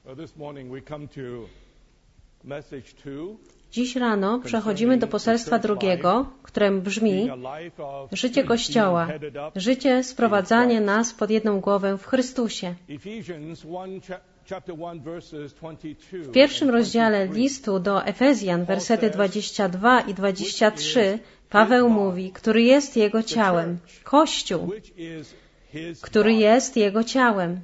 Dziś rano przechodzimy do poselstwa drugiego, które brzmi: życie Kościoła, życie sprowadzanie nas pod jedną głowę w Chrystusie. W pierwszym rozdziale listu do Efezjan, wersety 22 i 23, Paweł mówi, który jest Jego ciałem, Kościół, który jest Jego ciałem.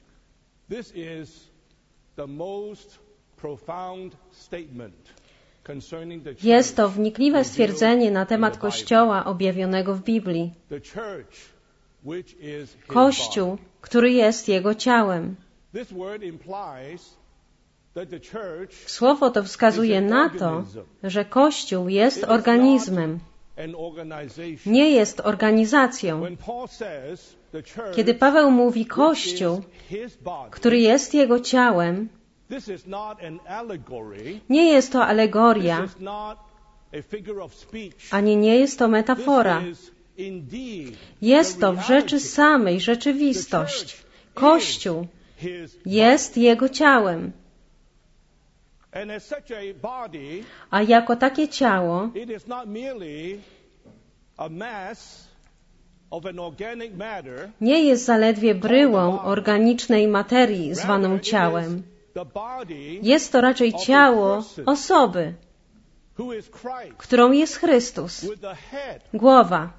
Jest to wnikliwe stwierdzenie na temat Kościoła objawionego w Biblii. Kościół, który jest Jego ciałem. Słowo to wskazuje na to, że Kościół jest organizmem. Nie jest organizacją. Kiedy Paweł mówi Kościół, który jest Jego ciałem, nie jest to alegoria, ani nie jest to metafora. Jest to w rzeczy samej rzeczywistość. Kościół jest Jego ciałem. A jako takie ciało nie jest zaledwie bryłą organicznej materii zwaną ciałem. Jest to raczej ciało osoby, którą jest Chrystus, głowa.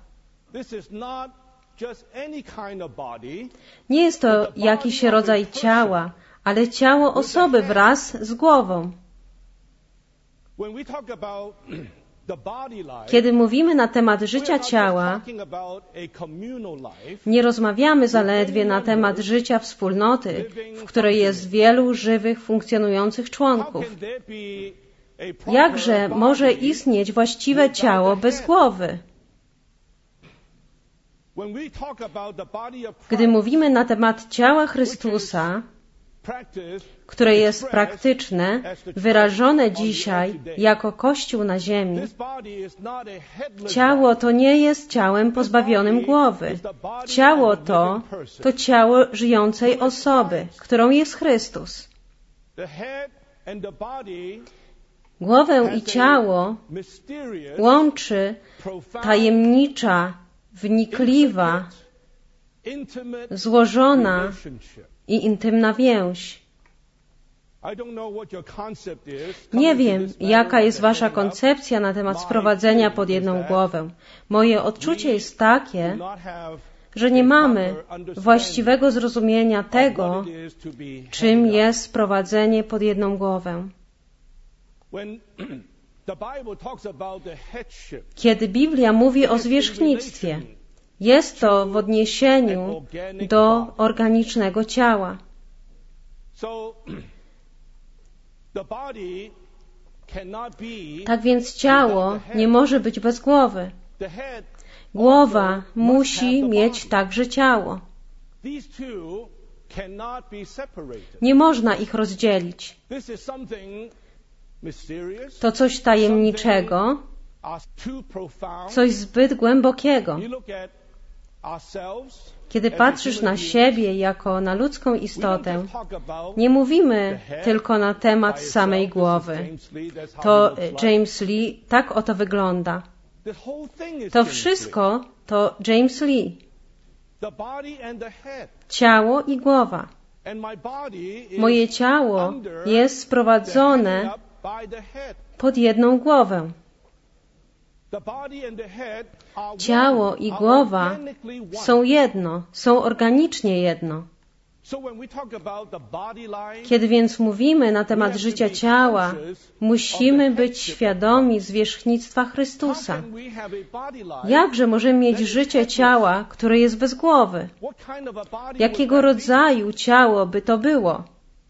Nie jest to jakiś rodzaj ciała, ale ciało osoby wraz z głową. Kiedy mówimy na temat życia ciała, nie rozmawiamy zaledwie na temat życia wspólnoty, w której jest wielu żywych, funkcjonujących członków. Jakże może istnieć właściwe ciało bez głowy? Gdy mówimy na temat ciała Chrystusa, które jest praktyczne, wyrażone dzisiaj jako Kościół na ziemi, ciało to nie jest ciałem pozbawionym głowy. Ciało to ciało żyjącej osoby, którą jest Chrystus. Głowę i ciało łączy tajemnicza, wnikliwa, złożona i intymna więź. Nie wiem, jaka jest wasza koncepcja na temat sprowadzenia pod jedną głowę. Moje odczucie jest takie, że nie mamy właściwego zrozumienia tego, czym jest sprowadzenie pod jedną głowę. Kiedy Biblia mówi o zwierzchnictwie, jest to w odniesieniu do organicznego ciała. Tak więc ciało nie może być bez głowy. Głowa musi mieć także ciało. Nie można ich rozdzielić. To coś tajemniczego, coś zbyt głębokiego. Kiedy patrzysz na siebie jako na ludzką istotę, nie mówimy tylko na temat samej głowy. To James Lee tak oto wygląda. To wszystko to James Lee. Ciało i głowa. Moje ciało jest sprowadzone pod jedną głowę. Ciało i głowa są jedno, są organicznie jedno. Kiedy więc mówimy na temat życia ciała, musimy być świadomi zwierzchnictwa Chrystusa. Jakże możemy mieć życie ciała, które jest bez głowy? Jakiego rodzaju ciało by to było?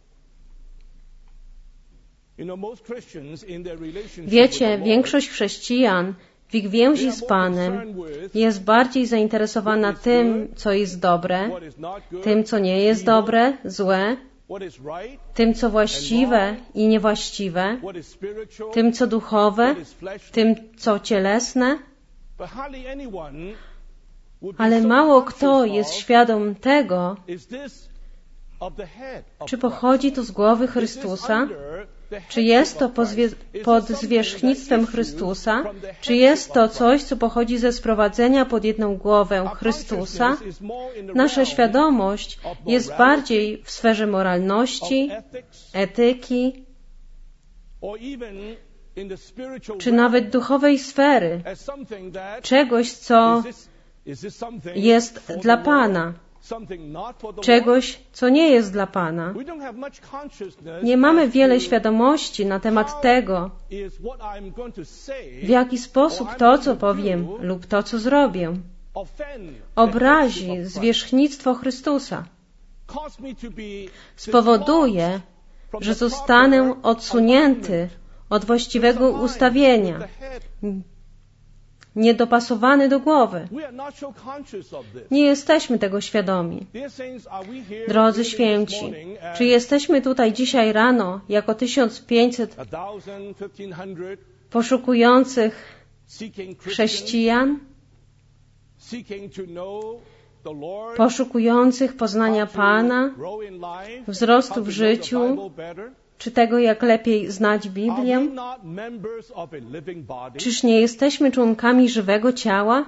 Wiecie, większość chrześcijan w ich więzi z Panem jest bardziej zainteresowana tym, co jest dobre, tym, co nie jest dobre, złe, tym, co właściwe i niewłaściwe, tym, co duchowe, tym, co cielesne. Ale mało kto jest świadom tego, Czy pochodzi to z głowy Chrystusa? Czy jest to pod zwierzchnictwem Chrystusa? Czy jest to coś, co pochodzi ze sprowadzenia pod jedną głowę Chrystusa? Nasza świadomość jest bardziej w sferze moralności, etyki, czy nawet duchowej sfery, czegoś, co jest dla Pana, czegoś, co nie jest dla Pana. Nie mamy wiele świadomości na temat tego, w jaki sposób to, co powiem lub to, co zrobię, obrazi zwierzchnictwo Chrystusa. Spowoduje, że zostanę odsunięty od właściwego ustawienia, niedopasowany do głowy. Nie jesteśmy tego świadomi. Drodzy święci, czy jesteśmy tutaj dzisiaj rano jako 1500 poszukujących chrześcijan, poszukujących poznania Pana, wzrostu w życiu, czy tego, jak lepiej znać Biblię? Czyż nie jesteśmy członkami żywego ciała?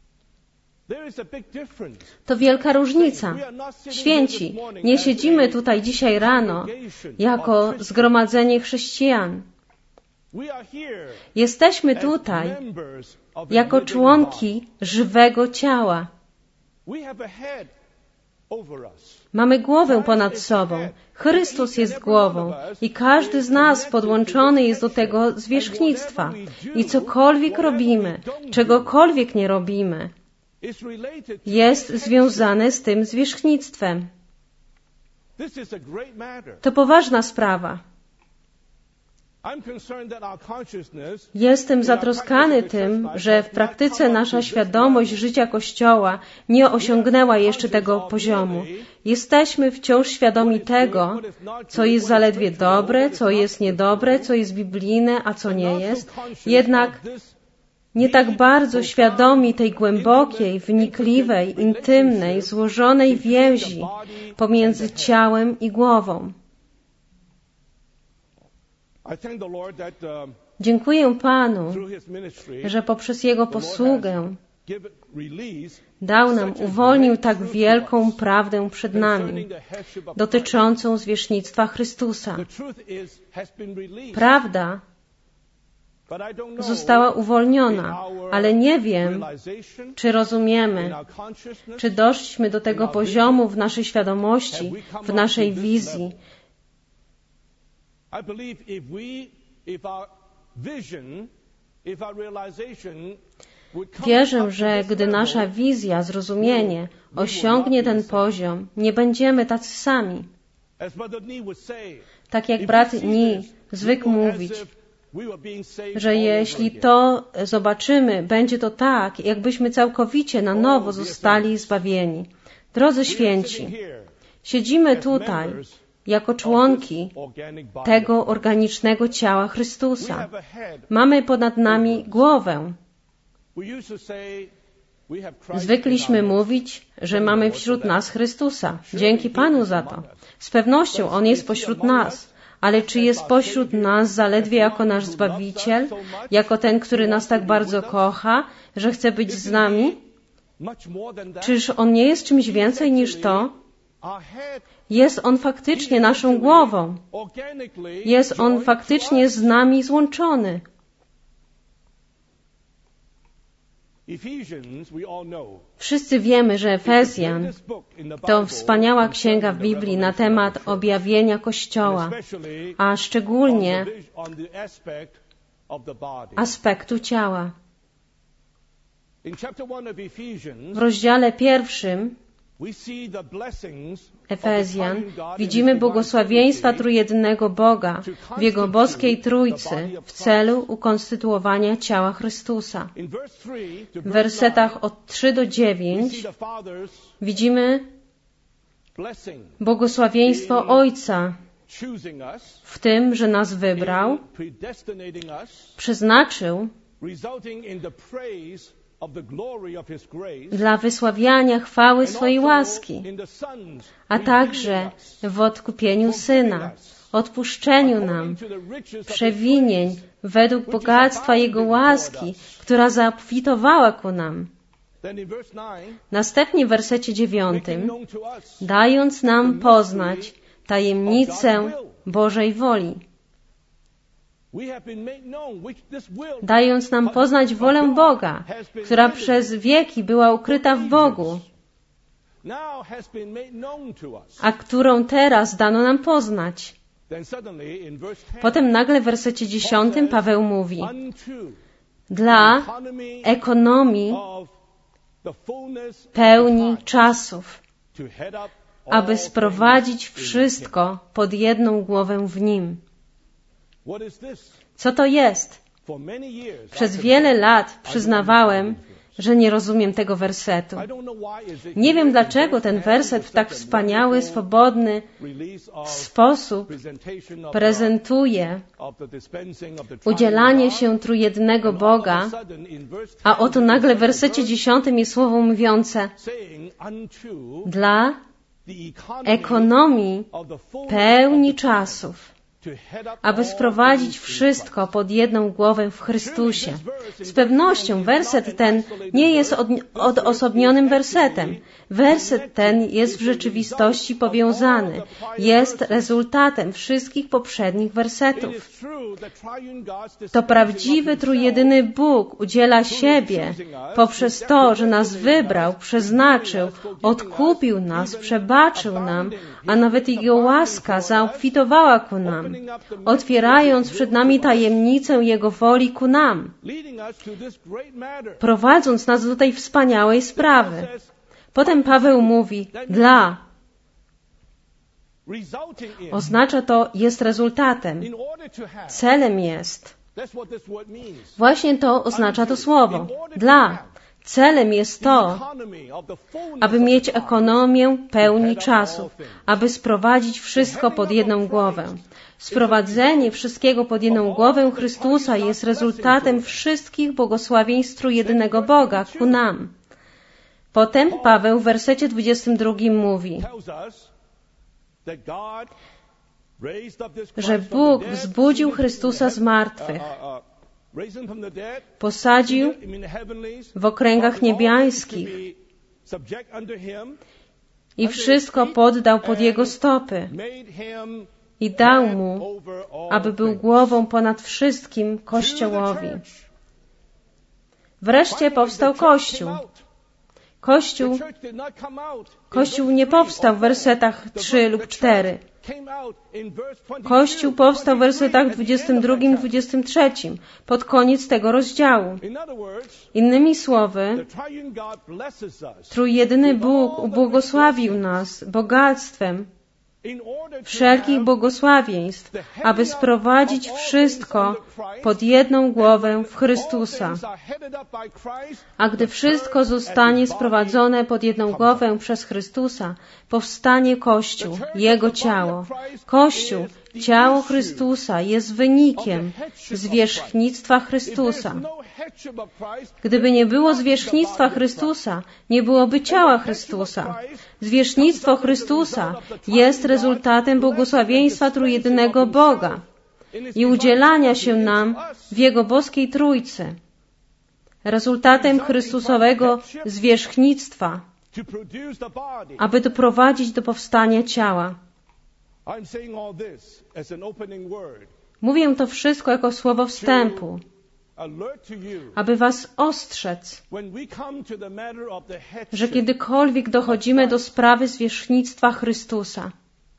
To wielka różnica. Święci, nie siedzimy tutaj dzisiaj rano jako zgromadzenie chrześcijan. Jesteśmy tutaj jako członki żywego ciała. Mamy głowę ponad sobą. Chrystus jest głową i każdy z nas podłączony jest do tego zwierzchnictwa. I cokolwiek robimy, czegokolwiek nie robimy, jest związane z tym zwierzchnictwem. To poważna sprawa. Jestem zatroskany tym, że w praktyce nasza świadomość życia Kościoła nie osiągnęła jeszcze tego poziomu. Jesteśmy wciąż świadomi tego, co jest zaledwie dobre, co jest niedobre, co jest biblijne, a co nie jest. Jednak nie tak bardzo świadomi tej głębokiej, wnikliwej, intymnej, złożonej więzi pomiędzy ciałem i głową. Dziękuję Panu, że poprzez Jego posługę uwolnił tak wielką prawdę przed nami dotyczącą zwierzchnictwa Chrystusa. Prawda została uwolniona, ale nie wiem, czy rozumiemy, czy doszliśmy do tego poziomu w naszej świadomości, w naszej wizji. Wierzę, że gdy nasza wizja, zrozumienie osiągnie ten poziom, nie będziemy tacy sami. Tak jak brat Nie zwykł mówić, że jeśli to zobaczymy, będzie to tak, jakbyśmy całkowicie na nowo zostali zbawieni. Drodzy święci, siedzimy tutaj jako członki tego organicznego ciała Chrystusa. Mamy ponad nami głowę. Zwykliśmy mówić, że mamy wśród nas Chrystusa. Dzięki Panu za to. Z pewnością On jest pośród nas. Ale czy jest pośród nas zaledwie jako nasz Zbawiciel, jako ten, który nas tak bardzo kocha, że chce być z nami? Czyż On nie jest czymś więcej niż to? Jest On faktycznie naszą głową. Jest On faktycznie z nami złączony. Wszyscy wiemy, że Efezjan to wspaniała księga w Biblii na temat objawienia Kościoła, a szczególnie aspektu ciała. W rozdziale 1 Efezjan widzimy błogosławieństwa trójjedynego Boga w Jego boskiej Trójcy w celu ukonstytuowania ciała Chrystusa. W wersetach od 3 do 9 widzimy błogosławieństwo Ojca w tym, że nas wybrał, przeznaczył dla wysławiania chwały swojej łaski, a także w odkupieniu Syna, odpuszczeniu nam przewinień według bogactwa Jego łaski, która zaobfitowała ku nam. Następnie w wersecie 9, dając nam poznać tajemnicę Bożej woli. Dając nam poznać wolę Boga, która przez wieki była ukryta w Bogu, a którą teraz dano nam poznać. Potem nagle w wersecie 10 Paweł mówi: dla ekonomii pełni czasów, aby sprowadzić wszystko pod jedną głowę w Nim. Co to jest? Przez wiele lat przyznawałem, że nie rozumiem tego wersetu. Nie wiem, dlaczego ten werset w tak wspaniały, swobodny sposób prezentuje udzielanie się trójjednego Boga, a oto nagle w wersecie 10 jest słowo mówiące: dla ekonomii pełni czasów, aby sprowadzić wszystko pod jedną głowę w Chrystusie. Z pewnością werset ten nie jest odosobnionym wersetem. Werset ten jest w rzeczywistości powiązany. Jest rezultatem wszystkich poprzednich wersetów. To prawdziwy trójjedyny Bóg udziela siebie poprzez to, że nas wybrał, przeznaczył, odkupił nas, przebaczył nam, a nawet Jego łaska zaobfitowała ku nam, otwierając przed nami tajemnicę Jego woli ku nam, prowadząc nas do tej wspaniałej sprawy. Potem Paweł mówi: dla. Oznacza to jest rezultatem. Celem jest. Właśnie to oznacza to słowo. Dla. Celem jest to, aby mieć ekonomię pełni czasu, aby sprowadzić wszystko pod jedną głowę. Sprowadzenie wszystkiego pod jedną głowę Chrystusa jest rezultatem wszystkich błogosławieństw trójjedynego Boga ku nam. Potem Paweł w wersecie 22 mówi, że Bóg wzbudził Chrystusa z martwych, posadził w okręgach niebiańskich i wszystko poddał pod Jego stopy i dał Mu, aby był głową ponad wszystkim Kościołowi. Wreszcie powstał Kościół. Kościół nie powstał w wersetach 3 lub 4. Kościół powstał w wersetach 22 i 23, pod koniec tego rozdziału. Innymi słowy, trójjedyny Bóg ubłogosławił nas bogactwem wszelkich błogosławieństw, aby sprowadzić wszystko pod jedną głowę w Chrystusa. A gdy wszystko zostanie sprowadzone pod jedną głowę przez Chrystusa, powstanie Kościół, Jego ciało. Kościół, ciało Chrystusa, jest wynikiem zwierzchnictwa Chrystusa. Gdyby nie było zwierzchnictwa Chrystusa, nie byłoby ciała Chrystusa. Zwierzchnictwo Chrystusa jest rezultatem błogosławieństwa trójjedynego Boga i udzielania się nam w Jego boskiej Trójcy. Rezultatem Chrystusowego zwierzchnictwa, aby doprowadzić do powstania ciała. Mówię to wszystko jako słowo wstępu, aby was ostrzec, że kiedykolwiek dochodzimy do sprawy zwierzchnictwa Chrystusa,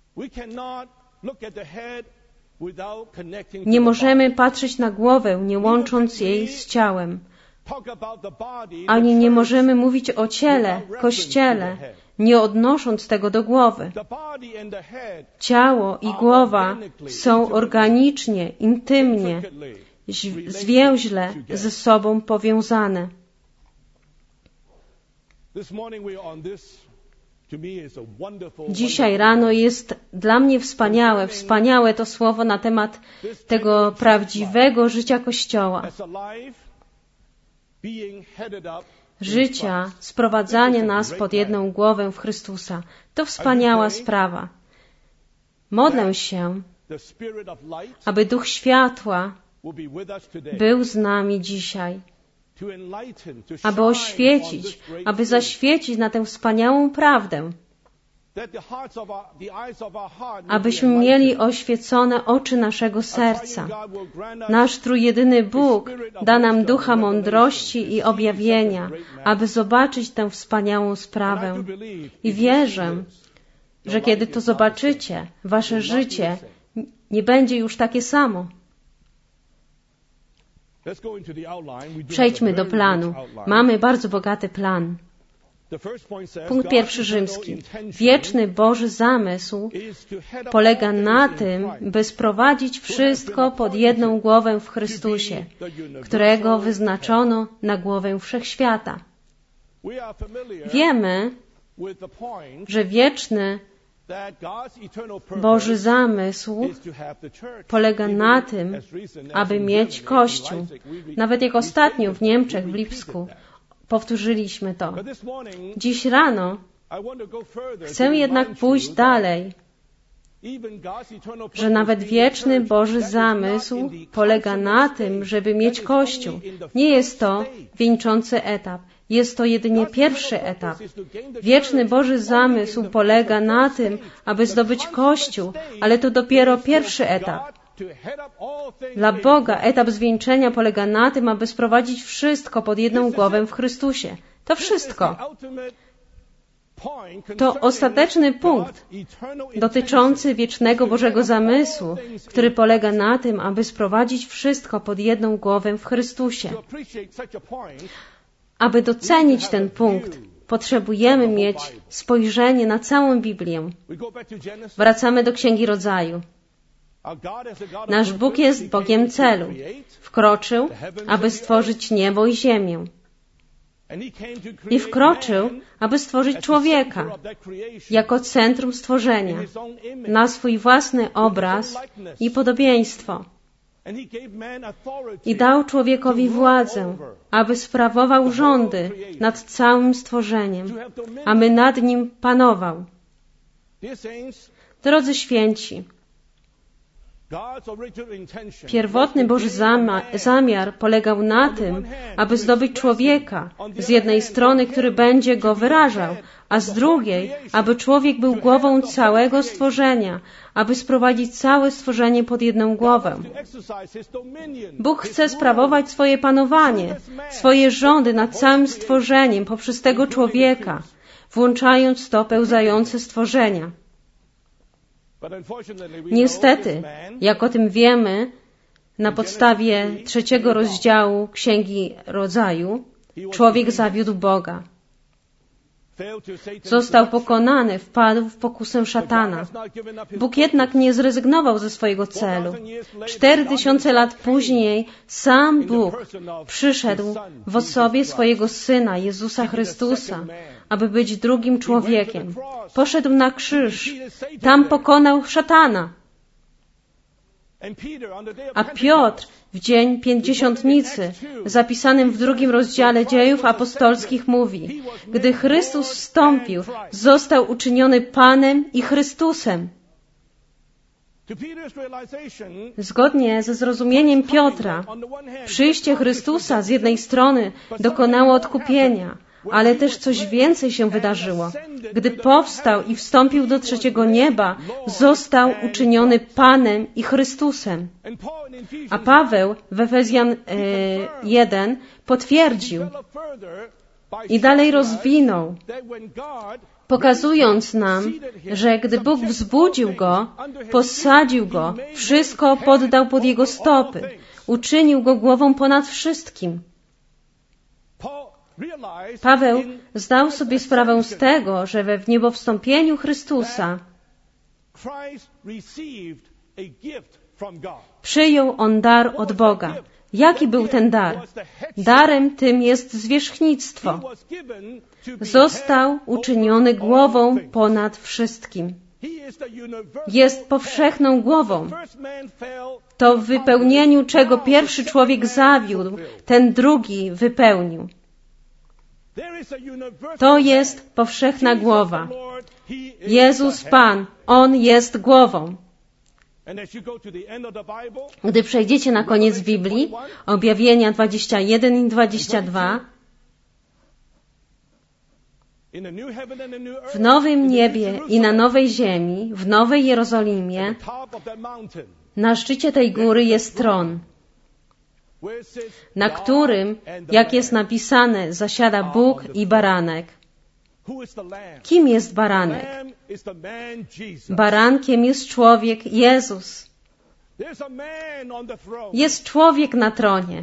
nie możemy patrzeć na głowę, nie łącząc jej z ciałem. Ani nie możemy mówić o ciele, Kościele, nie odnosząc tego do głowy. Ciało i głowa są organicznie, intymnie, zwięźle ze sobą powiązane. Dzisiaj rano jest dla mnie wspaniałe to słowo na temat tego prawdziwego życia Kościoła. życia, sprowadzanie nas pod jedną głowę w Chrystusa. To wspaniała sprawa. Modlę się, aby Duch Światła był z nami dzisiaj, aby oświecić, aby zaświecić na tę wspaniałą prawdę, abyśmy mieli oświecone oczy naszego serca. Nasz trójjedyny Bóg da nam ducha mądrości i objawienia, aby zobaczyć tę wspaniałą sprawę. I wierzę, że kiedy to zobaczycie, wasze życie nie będzie już takie samo. Przejdźmy do planu. Mamy bardzo bogaty plan. Punkt pierwszy rzymski. Wieczny Boży zamysł polega na tym, by sprowadzić wszystko pod jedną głowę w Chrystusie, którego wyznaczono na głowę wszechświata. Wiemy, że wieczny Boży zamysł polega na tym, aby mieć Kościół. Nawet jak ostatnio w Niemczech, w Lipsku, powtórzyliśmy to. Dziś rano chcę jednak pójść dalej, że nawet wieczny Boży zamysł polega na tym, żeby mieć Kościół. Nie jest to wieńczący etap. Jest to jedynie pierwszy etap. Wieczny Boży zamysł polega na tym, aby zdobyć Kościół, ale to dopiero pierwszy etap. Dla Boga etap zwieńczenia polega na tym, aby sprowadzić wszystko pod jedną głowę w Chrystusie. To wszystko. To ostateczny punkt dotyczący wiecznego Bożego zamysłu, który polega na tym, aby sprowadzić wszystko pod jedną głowę w Chrystusie. Aby docenić ten punkt, potrzebujemy mieć spojrzenie na całą Biblię. Wracamy do Księgi Rodzaju. Nasz Bóg jest Bogiem celu. Wkroczył, aby stworzyć niebo i ziemię. I wkroczył, aby stworzyć człowieka jako centrum stworzenia, na swój własny obraz i podobieństwo. I dał człowiekowi władzę, aby sprawował rządy nad całym stworzeniem, aby nad nim panował. Drodzy święci, pierwotny Boży zamiar polegał na tym, aby zdobyć człowieka, z jednej strony, który będzie go wyrażał, a z drugiej, aby człowiek był głową całego stworzenia, aby sprowadzić całe stworzenie pod jedną głowę. Bóg chce sprawować swoje panowanie, swoje rządy nad całym stworzeniem poprzez tego człowieka, włączając to pełzające stworzenia. Niestety, jak o tym wiemy, na podstawie 3 rozdziału Księgi Rodzaju, człowiek zawiódł Boga. Został pokonany, wpadł w pokusę szatana. Bóg jednak nie zrezygnował ze swojego celu. 4000 lat później sam Bóg przyszedł w osobie swojego Syna, Jezusa Chrystusa, aby być drugim człowiekiem. Poszedł na krzyż. Tam pokonał szatana. A Piotr w dzień Pięćdziesiątnicy, zapisanym w 2 rozdziale Dziejów Apostolskich, mówi: gdy Chrystus wstąpił, został uczyniony Panem i Chrystusem. Zgodnie ze zrozumieniem Piotra, przyjście Chrystusa z jednej strony dokonało odkupienia, ale też coś więcej się wydarzyło. Gdy powstał i wstąpił do 3. nieba, został uczyniony Panem i Chrystusem. A Paweł w Efezjan 1 potwierdził i dalej rozwinął, pokazując nam, że gdy Bóg wzbudził Go, posadził Go, wszystko poddał pod Jego stopy, uczynił Go głową ponad wszystkim. Paweł zdał sobie sprawę z tego, że we wniebowstąpieniu Chrystusa przyjął on dar od Boga. Jaki był ten dar? Darem tym jest zwierzchnictwo. Został uczyniony głową ponad wszystkim. Jest powszechną głową. To w wypełnieniu czego pierwszy człowiek zawiódł, ten drugi wypełnił. To jest powszechna głowa. Jezus Pan, On jest głową. Gdy przejdziecie na koniec Biblii, Objawienia 21 i 22, w nowym niebie i na nowej ziemi, w nowej Jerozolimie, na szczycie tej góry jest tron, na którym, jak jest napisane, zasiada Bóg i baranek. Kim jest baranek? Barankiem jest człowiek Jezus. Jest człowiek na tronie.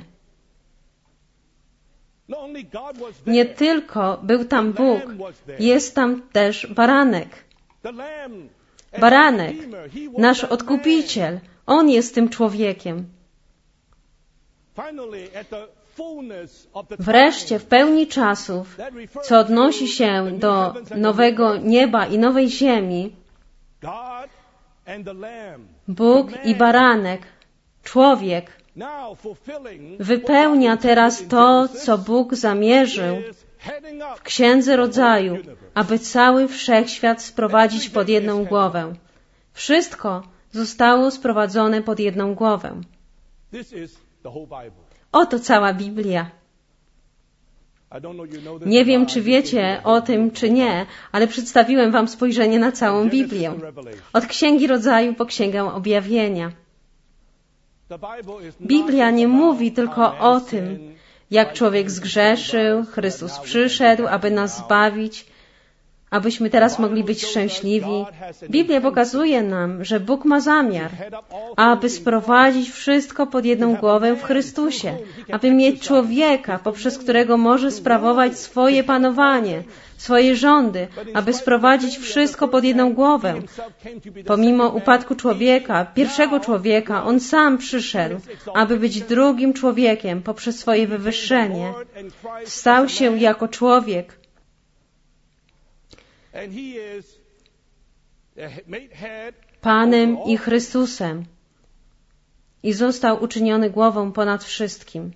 Nie tylko był tam Bóg, jest tam też baranek. Baranek, nasz Odkupiciel, On jest tym człowiekiem. Wreszcie w pełni czasów, co odnosi się do nowego nieba i nowej ziemi, Bóg i baranek, człowiek, wypełnia teraz to, co Bóg zamierzył w Księdze Rodzaju, aby cały wszechświat sprowadzić pod jedną głowę. Wszystko zostało sprowadzone pod jedną głowę. Oto cała Biblia. Nie wiem, czy wiecie o tym, czy nie, ale przedstawiłem wam spojrzenie na całą Biblię. Od Księgi Rodzaju po Księgę Objawienia. Biblia nie mówi tylko o tym, jak człowiek zgrzeszył, Chrystus przyszedł, aby nas zbawić, abyśmy teraz mogli być szczęśliwi. Biblia pokazuje nam, że Bóg ma zamiar, aby sprowadzić wszystko pod jedną głowę w Chrystusie, aby mieć człowieka, poprzez którego może sprawować swoje panowanie, swoje rządy, aby sprowadzić wszystko pod jedną głowę. Pomimo upadku człowieka, pierwszego człowieka, On sam przyszedł, aby być drugim człowiekiem poprzez swoje wywyższenie. Stał się jako człowiek. Panem i Chrystusem i został uczyniony głową ponad wszystkim.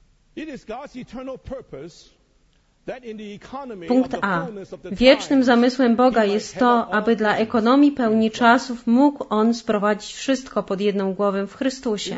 Punkt A. Wiecznym zamysłem Boga jest to, aby dla ekonomii pełni czasów mógł On sprowadzić wszystko pod jedną głowę w Chrystusie.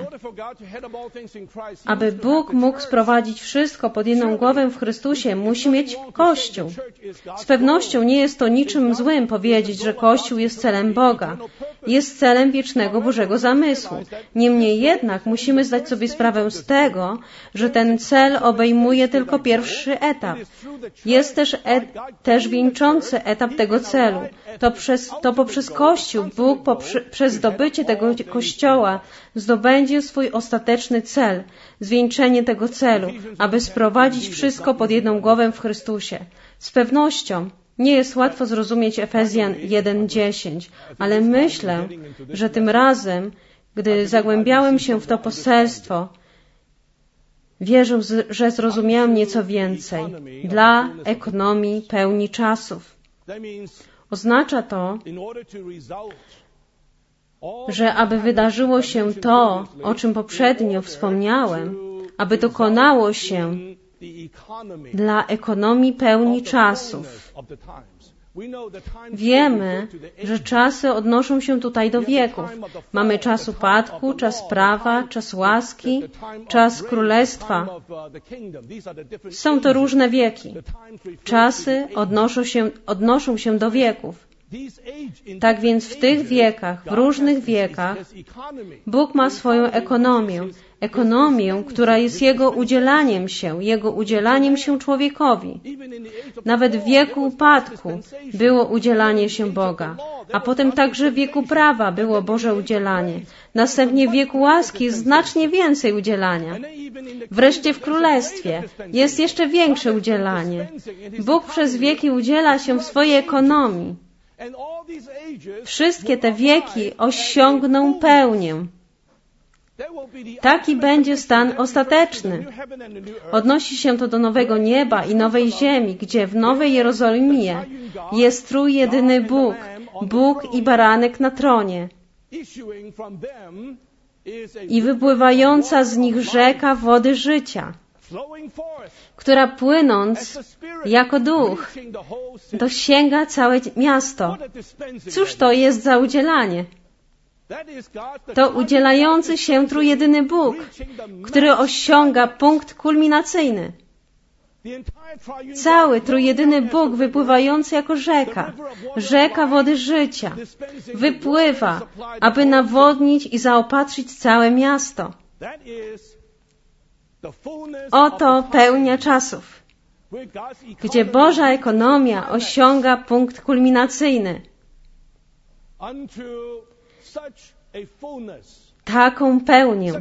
Aby Bóg mógł sprowadzić wszystko pod jedną głowę w Chrystusie, musi mieć Kościół. Z pewnością nie jest to niczym złym powiedzieć, że Kościół jest celem Boga. Jest celem wiecznego Bożego zamysłu. Niemniej jednak musimy zdać sobie sprawę z tego, że ten cel obejmuje tylko pierwszy etap. Jest też wieńczący etap tego celu. To poprzez Kościół Bóg przez zdobycie tego Kościoła zdobędzie swój ostateczny cel, zwieńczenie tego celu, aby sprowadzić wszystko pod jedną głowę w Chrystusie. Z pewnością nie jest łatwo zrozumieć Efezjan 1:10, ale myślę, że tym razem, gdy zagłębiałem się w to poselstwo, wierzę, że zrozumiałem nieco więcej. Dla ekonomii pełni czasów. Oznacza to, że aby wydarzyło się to, o czym poprzednio wspomniałem, aby dokonało się dla ekonomii pełni czasów. Wiemy, że czasy odnoszą się tutaj do wieków. Mamy czas upadku, czas prawa, czas łaski, czas królestwa. Są to różne wieki. Czasy odnoszą się do wieków. Tak więc w tych wiekach, w różnych wiekach, Bóg ma swoją ekonomię, która jest Jego udzielaniem się człowiekowi. Nawet w wieku upadku było udzielanie się Boga, a potem także w wieku prawa było Boże udzielanie. Następnie w wieku łaski jest znacznie więcej udzielania. Wreszcie w Królestwie jest jeszcze większe udzielanie. Bóg przez wieki udziela się w swojej ekonomii. Wszystkie te wieki osiągną pełnię. Taki będzie stan ostateczny. Odnosi się to do nowego nieba i nowej ziemi, gdzie w Nowej Jerozolimie jest trójjedyny Bóg, Bóg i baranek na tronie. I wypływająca z nich rzeka wody życia, która płynąc jako duch dosięga całe miasto. Cóż to jest za udzielanie? To udzielający się trójjedyny Bóg, który osiąga punkt kulminacyjny. Cały trójjedyny Bóg wypływający jako rzeka wody życia, wypływa, aby nawodnić i zaopatrzyć całe miasto. Oto pełnia czasów, gdzie Boża ekonomia osiąga punkt kulminacyjny. Taką pełnię,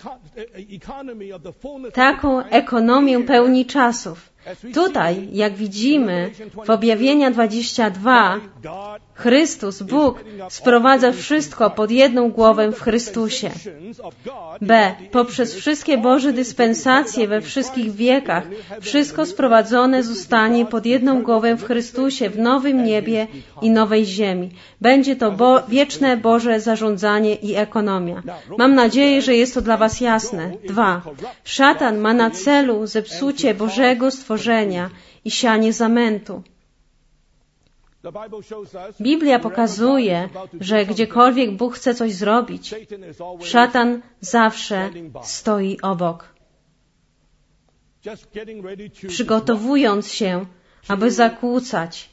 taką ekonomię pełni czasów. Tutaj, jak widzimy w Objawienia 22, Chrystus, Bóg, sprowadza wszystko pod jedną głowę w Chrystusie. B. Poprzez wszystkie Boże dyspensacje we wszystkich wiekach, wszystko sprowadzone zostanie pod jedną głowę w Chrystusie, w nowym niebie i nowej ziemi. Będzie to wieczne Boże zarządzanie i ekonomia. Mam nadzieję, że jest to dla Was jasne. 2. Szatan ma na celu zepsucie Bożego stworzenia i sianie zamętu. Biblia pokazuje, że gdziekolwiek Bóg chce coś zrobić, szatan zawsze stoi obok, przygotowując się, aby zakłócać,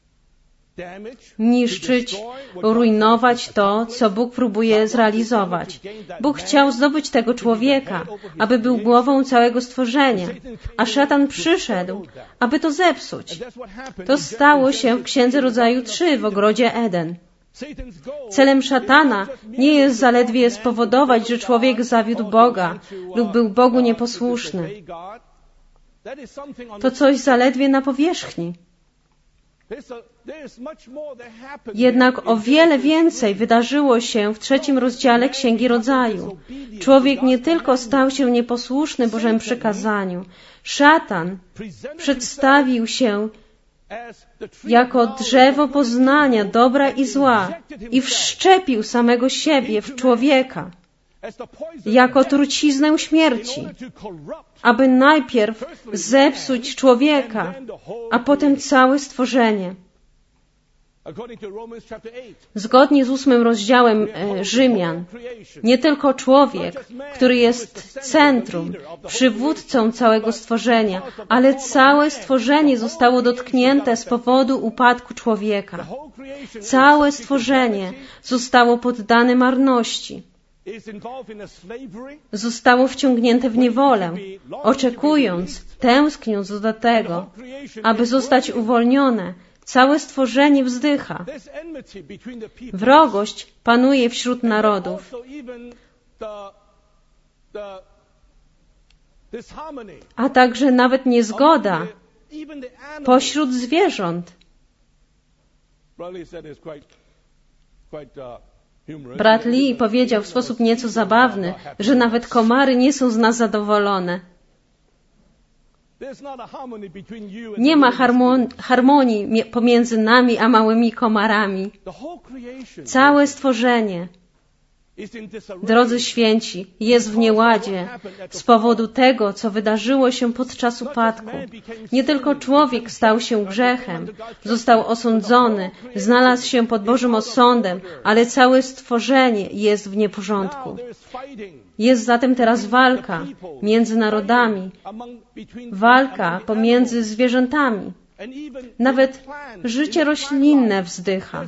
niszczyć, rujnować to, co Bóg próbuje zrealizować. Bóg chciał zdobyć tego człowieka, aby był głową całego stworzenia, a szatan przyszedł, aby to zepsuć. To stało się w Księdze Rodzaju 3 w ogrodzie Eden. Celem szatana nie jest zaledwie spowodować, że człowiek zawiódł Boga lub był Bogu nieposłuszny. To coś zaledwie na powierzchni. Jednak o wiele więcej wydarzyło się w 3 rozdziale Księgi Rodzaju. Człowiek nie tylko stał się nieposłuszny Bożemu przykazaniu. Szatan przedstawił się jako drzewo poznania dobra i zła i wszczepił samego siebie w człowieka jako truciznę śmierci, aby najpierw zepsuć człowieka, a potem całe stworzenie. Zgodnie z 8 rozdziałem Rzymian, nie tylko człowiek, który jest centrum, przywódcą całego stworzenia, ale całe stworzenie zostało dotknięte z powodu upadku człowieka. Całe stworzenie zostało poddane marności. Zostało wciągnięte w niewolę, oczekując, tęskniąc do tego, aby zostać uwolnione. Całe stworzenie wzdycha. Wrogość panuje wśród narodów, a także nawet niezgoda pośród zwierząt. Brat Lee powiedział w sposób nieco zabawny, że nawet komary nie są z nas zadowolone. Nie ma harmonii pomiędzy nami a małymi komarami. Całe stworzenie, drodzy święci, jest w nieładzie z powodu tego, co wydarzyło się podczas upadku. Nie tylko człowiek stał się grzechem, został osądzony, znalazł się pod Bożym osądem, ale całe stworzenie jest w nieporządku. Jest zatem teraz walka między narodami, walka pomiędzy zwierzętami. Nawet życie roślinne wzdycha.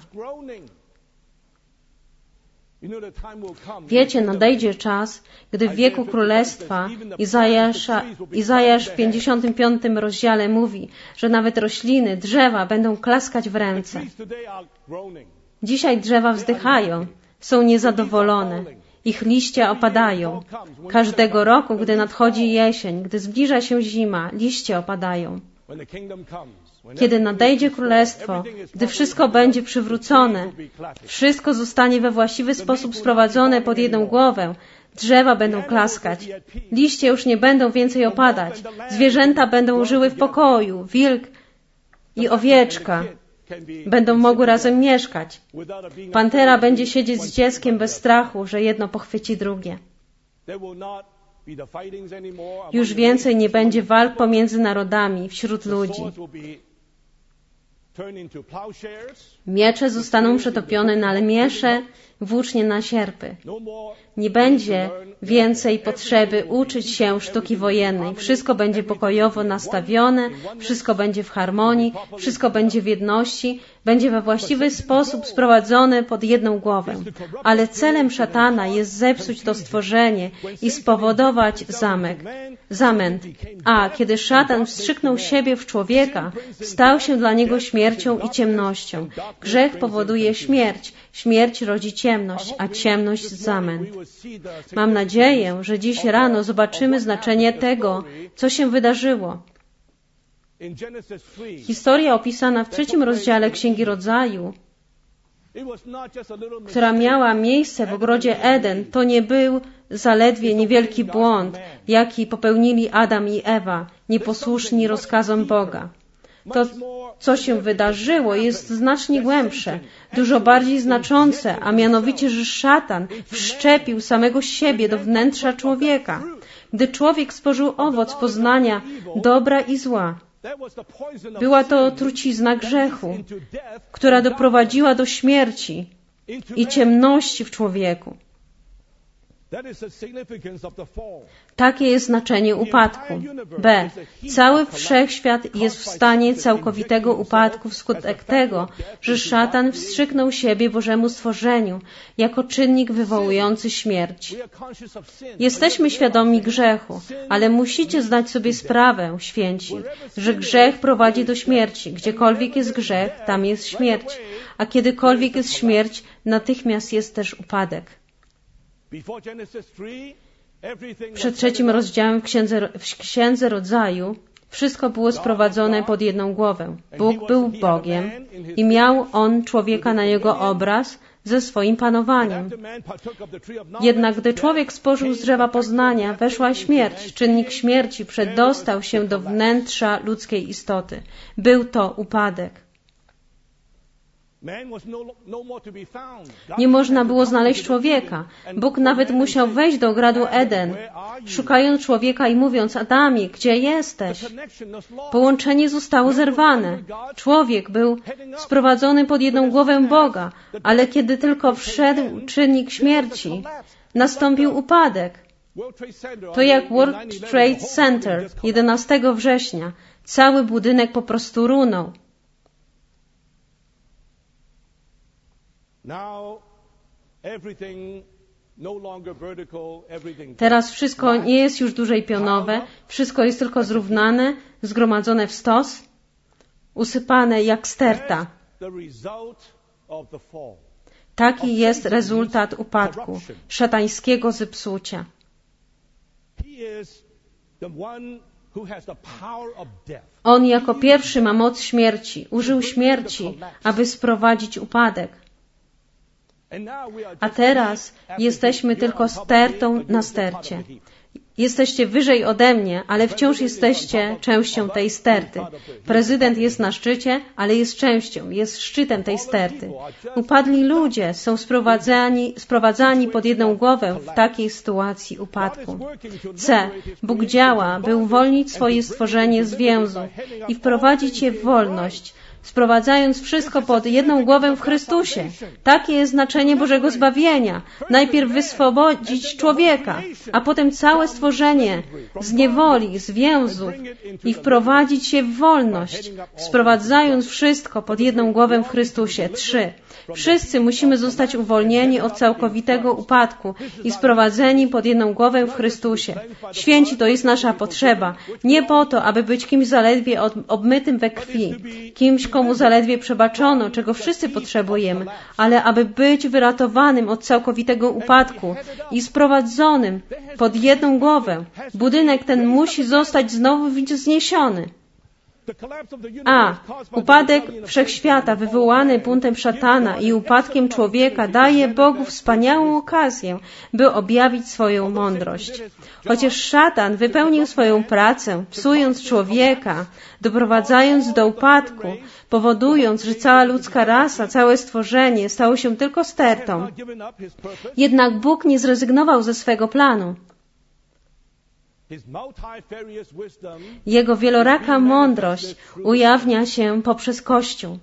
Wiecie, nadejdzie czas, gdy w wieku królestwa Izajasz w 55 rozdziale mówi, że nawet rośliny, drzewa będą klaskać w ręce. Dzisiaj drzewa wzdychają, są niezadowolone. Ich liście opadają. Każdego roku, gdy nadchodzi jesień, gdy zbliża się zima, liście opadają. Kiedy nadejdzie królestwo, gdy wszystko będzie przywrócone, wszystko zostanie we właściwy sposób sprowadzone pod jedną głowę, drzewa będą klaskać, liście już nie będą więcej opadać, zwierzęta będą żyły w pokoju, wilk i owieczka Będą mogły razem mieszkać. Pantera będzie siedzieć z dzieckiem bez strachu, że jedno pochwyci drugie. Już więcej nie będzie walk pomiędzy narodami, wśród ludzi. Miecze zostaną przetopione na lemiesze, włócznie na sierpy. Nie będzie więcej potrzeby uczyć się sztuki wojennej. Wszystko będzie pokojowo nastawione, wszystko będzie w harmonii, wszystko będzie w jedności, będzie we właściwy sposób sprowadzone pod jedną głowę. Ale celem szatana jest zepsuć to stworzenie i spowodować zamęt. A kiedy szatan wstrzyknął siebie w człowieka, stał się dla niego śmiercią i ciemnością. Grzech powoduje śmierć. Śmierć rodzi ciemność, a ciemność zamęt. Mam nadzieję, że dziś rano zobaczymy znaczenie tego, co się wydarzyło. Historia opisana w 3 rozdziale Księgi Rodzaju, która miała miejsce w ogrodzie Eden, to nie był zaledwie niewielki błąd, jaki popełnili Adam i Ewa, nieposłuszni rozkazom Boga. To, co się wydarzyło, jest znacznie głębsze, dużo bardziej znaczące, a mianowicie, że szatan wszczepił samego siebie do wnętrza człowieka. Gdy człowiek spożył owoc poznania dobra i zła, była to trucizna grzechu, która doprowadziła do śmierci i ciemności w człowieku. Takie jest znaczenie upadku. B. Cały wszechświat jest w stanie całkowitego upadku wskutek tego, że szatan wstrzyknął siebie Bożemu stworzeniu jako czynnik wywołujący śmierć. Jesteśmy świadomi grzechu, ale musicie zdać sobie sprawę, święci, że grzech prowadzi do śmierci. Gdziekolwiek jest grzech, tam jest śmierć. A kiedykolwiek jest śmierć, natychmiast jest też upadek. Przed 3 rozdziałem w Księdze Rodzaju wszystko było sprowadzone pod jedną głowę. Bóg był Bogiem i miał On człowieka na jego obraz ze swoim panowaniem. Jednak gdy człowiek spożył z drzewa poznania, weszła śmierć. Czynnik śmierci przedostał się do wnętrza ludzkiej istoty. Był to upadek. Nie można było znaleźć człowieka. Bóg nawet musiał wejść do ogrodu Eden, szukając człowieka i mówiąc: Adamie, gdzie jesteś? Połączenie zostało zerwane. Człowiek był sprowadzony pod jedną głowę Boga, ale kiedy tylko wszedł czynnik śmierci, nastąpił upadek. To jak World Trade Center 11 września. Cały budynek po prostu runął. Teraz wszystko nie jest już dłużej pionowe, wszystko jest tylko zrównane, zgromadzone w stos, usypane jak sterta. Taki jest rezultat upadku, szatańskiego zepsucia. On jako pierwszy ma moc śmierci, użył śmierci, aby sprowadzić upadek. A teraz jesteśmy tylko stertą na stercie. Jesteście wyżej ode mnie, ale wciąż jesteście częścią tej sterty. Prezydent jest na szczycie, ale jest częścią, jest szczytem tej sterty. Upadli ludzie są sprowadzani pod jedną głowę w takiej sytuacji upadku. C. Bóg działa, by uwolnić swoje stworzenie z więzu i wprowadzić je w wolność, sprowadzając wszystko pod jedną głowę w Chrystusie. Takie jest znaczenie Bożego zbawienia. Najpierw wyswobodzić człowieka, a potem całe stworzenie z niewoli, z więzów i wprowadzić je w wolność, sprowadzając wszystko pod jedną głowę w Chrystusie. 3. Wszyscy musimy zostać uwolnieni od całkowitego upadku i sprowadzeni pod jedną głowę w Chrystusie. Święci, to jest nasza potrzeba. Nie po to, aby być kimś zaledwie obmytym we krwi, kimś, komu zaledwie przebaczono, czego wszyscy potrzebujemy, ale aby być wyratowanym od całkowitego upadku i sprowadzonym pod jedną głowę. Budynek ten musi zostać znowu wzniesiony. Upadek wszechświata wywołany buntem szatana i upadkiem człowieka daje Bogu wspaniałą okazję, by objawić swoją mądrość. Chociaż szatan wypełnił swoją pracę, psując człowieka, doprowadzając do upadku, powodując, że cała ludzka rasa, całe stworzenie stało się tylko stertą. Jednak Bóg nie zrezygnował ze swego planu. Jego wieloraka mądrość ujawnia się poprzez Kościół.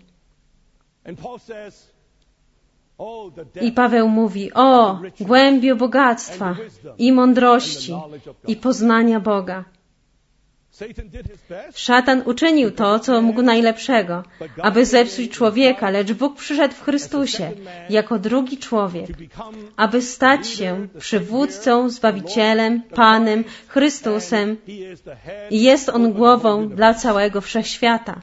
I Paweł mówi, o, głębio bogactwa i mądrości i poznania Boga. Szatan uczynił to, co mógł najlepszego, aby zepsuć człowieka, lecz Bóg przyszedł w Chrystusie jako drugi człowiek, aby stać się przywódcą, Zbawicielem, Panem, Chrystusem i jest On głową dla całego wszechświata.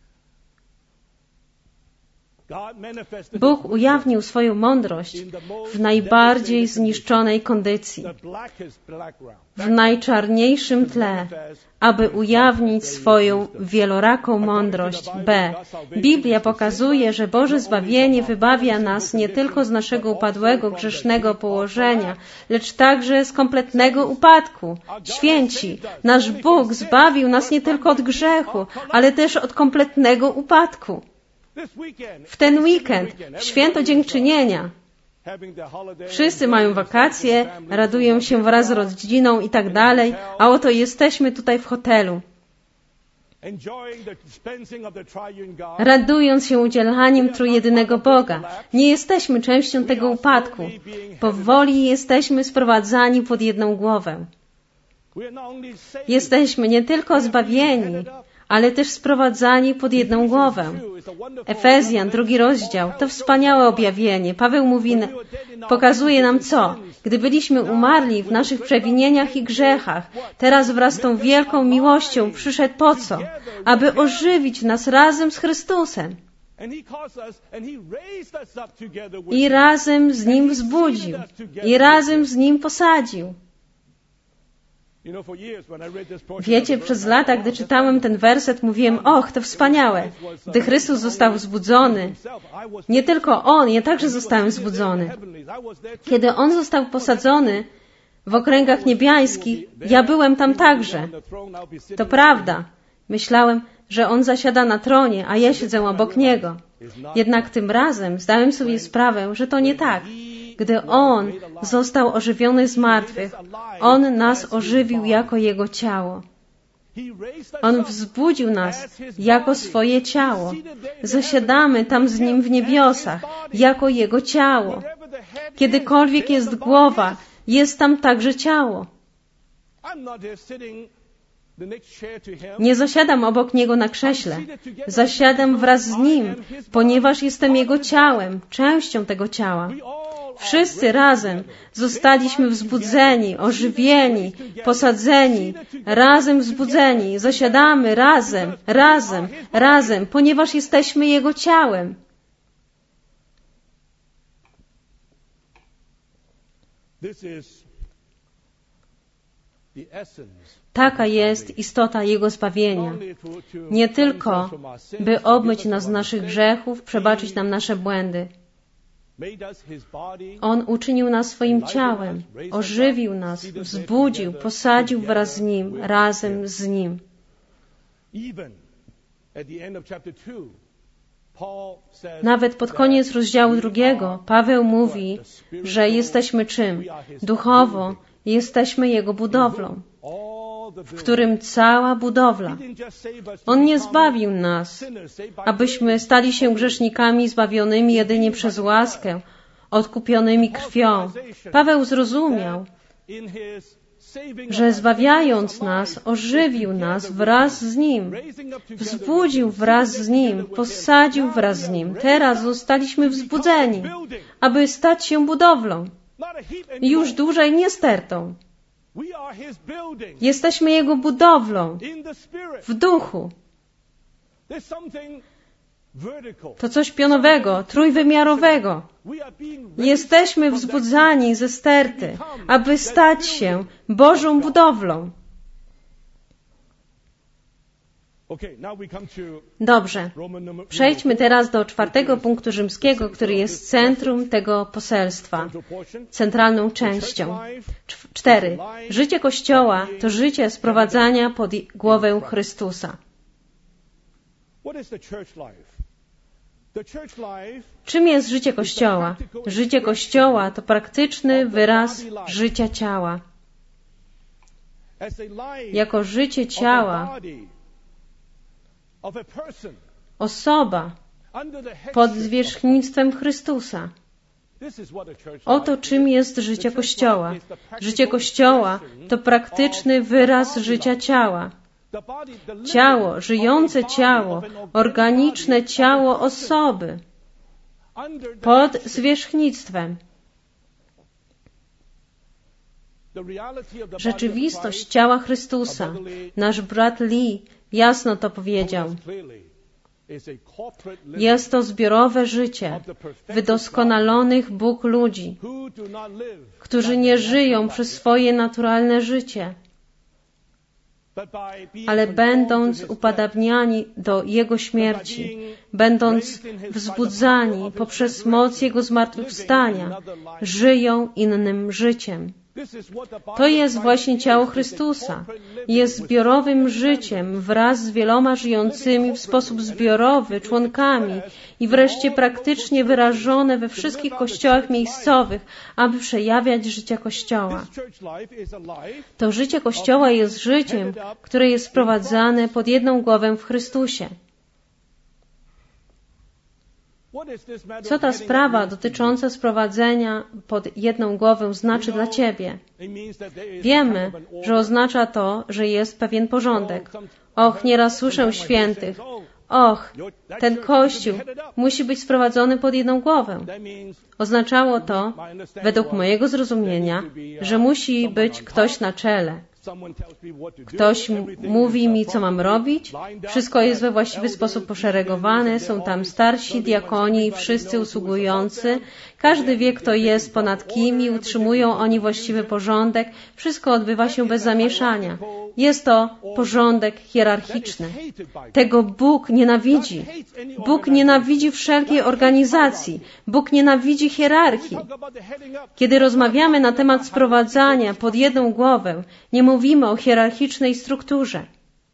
Bóg ujawnił swoją mądrość w najbardziej zniszczonej kondycji, w najczarniejszym tle, aby ujawnić swoją wieloraką mądrość. Biblia pokazuje, że Boże zbawienie wybawia nas nie tylko z naszego upadłego, grzesznego położenia, lecz także z kompletnego upadku. Święci, nasz Bóg zbawił nas nie tylko od grzechu, ale też od kompletnego upadku. W ten weekend, w święto dziękczynienia, wszyscy mają wakacje, radują się wraz z rodziną i tak dalej, a oto jesteśmy tutaj w hotelu, radując się udzielaniem trójjedynego Boga. Nie jesteśmy częścią tego upadku. Powoli jesteśmy sprowadzani pod jedną głowę. Jesteśmy nie tylko zbawieni, ale też sprowadzani pod jedną głowę. Efezjan, 2 rozdział, to wspaniałe objawienie. Paweł mówi, pokazuje nam co? Gdy byliśmy umarli w naszych przewinieniach i grzechach, teraz wraz z tą wielką miłością przyszedł po co? Aby ożywić nas razem z Chrystusem. I razem z Nim wzbudził. I razem z Nim posadził. Wiecie, przez lata, gdy czytałem ten werset, mówiłem, och, to wspaniałe. Gdy Chrystus został wzbudzony, nie tylko On, ja także zostałem wzbudzony. Kiedy On został posadzony w okręgach niebiańskich, ja byłem tam także. To prawda. Myślałem, że On zasiada na tronie, a ja siedzę obok Niego. Jednak tym razem zdałem sobie sprawę, że to nie tak. Gdy On został ożywiony z martwych, On nas ożywił jako Jego ciało. On wzbudził nas jako swoje ciało. Zasiadamy tam z Nim w niebiosach, jako Jego ciało. Kiedykolwiek jest głowa, jest tam także ciało. Nie zasiadam obok Niego na krześle. Zasiadam wraz z Nim, ponieważ jestem Jego ciałem, częścią tego ciała. Wszyscy razem zostaliśmy wzbudzeni, ożywieni, posadzeni, razem wzbudzeni. Zasiadamy razem, ponieważ jesteśmy Jego ciałem. Taka jest istota Jego zbawienia. Nie tylko, by obmyć nas z naszych grzechów, przebaczyć nam nasze błędy. On uczynił nas swoim ciałem, ożywił nas, wzbudził, posadził wraz z Nim, razem z Nim. Nawet pod koniec rozdziału 2 Paweł mówi, że jesteśmy czym? Duchowo jesteśmy Jego budowlą, w którym cała budowla. On nie zbawił nas, abyśmy stali się grzesznikami zbawionymi jedynie przez łaskę, odkupionymi krwią. Paweł zrozumiał, że zbawiając nas, ożywił nas wraz z Nim, wzbudził wraz z Nim, posadził wraz z Nim. Teraz zostaliśmy wzbudzeni, aby stać się budowlą. Już dłużej nie stertą. Jesteśmy Jego budowlą w duchu. To coś pionowego, trójwymiarowego. Jesteśmy wzbudzani ze sterty, aby stać się Bożą budowlą. Dobrze. Przejdźmy teraz do 4. punktu rzymskiego, który jest centrum tego poselstwa, centralną częścią. 4. Życie Kościoła to życie sprowadzania pod głowę Chrystusa. Czym jest życie Kościoła? Życie Kościoła to praktyczny wyraz życia ciała. Jako życie ciała osoba pod zwierzchnictwem Chrystusa. Oto czym jest życie Kościoła. Życie Kościoła to praktyczny wyraz życia ciała. Ciało, żyjące ciało, organiczne ciało osoby pod zwierzchnictwem. Rzeczywistość ciała Chrystusa. Nasz brat Lee jasno to powiedział. Jest to zbiorowe życie wydoskonalonych Bóg ludzi, którzy nie żyją przez swoje naturalne życie, ale będąc upodabniani do Jego śmierci, będąc wzbudzani poprzez moc Jego zmartwychwstania, żyją innym życiem. To jest właśnie ciało Chrystusa. Jest zbiorowym życiem wraz z wieloma żyjącymi w sposób zbiorowy członkami i wreszcie praktycznie wyrażone we wszystkich kościołach miejscowych, aby przejawiać życie Kościoła. To życie Kościoła jest życiem, które jest sprowadzane pod jedną głowę w Chrystusie. Co ta sprawa dotycząca sprowadzenia pod jedną głowę znaczy dla Ciebie? Wiemy, że oznacza to, że jest pewien porządek. Och, nieraz słyszę świętych. Och, ten Kościół musi być sprowadzony pod jedną głowę. Oznaczało to, według mojego zrozumienia, że musi być ktoś na czele. Ktoś mówi mi, co mam robić. Wszystko jest we właściwy sposób poszeregowane. Są tam starsi, diakoni i wszyscy usługujący. Każdy wie, kto jest ponad kim i utrzymują oni właściwy porządek. Wszystko odbywa się bez zamieszania. Jest to porządek hierarchiczny. Tego Bóg nienawidzi. Bóg nienawidzi wszelkiej organizacji. Bóg nienawidzi hierarchii. Kiedy rozmawiamy na temat sprowadzania pod jedną głowę, nie mówimy o hierarchicznej strukturze.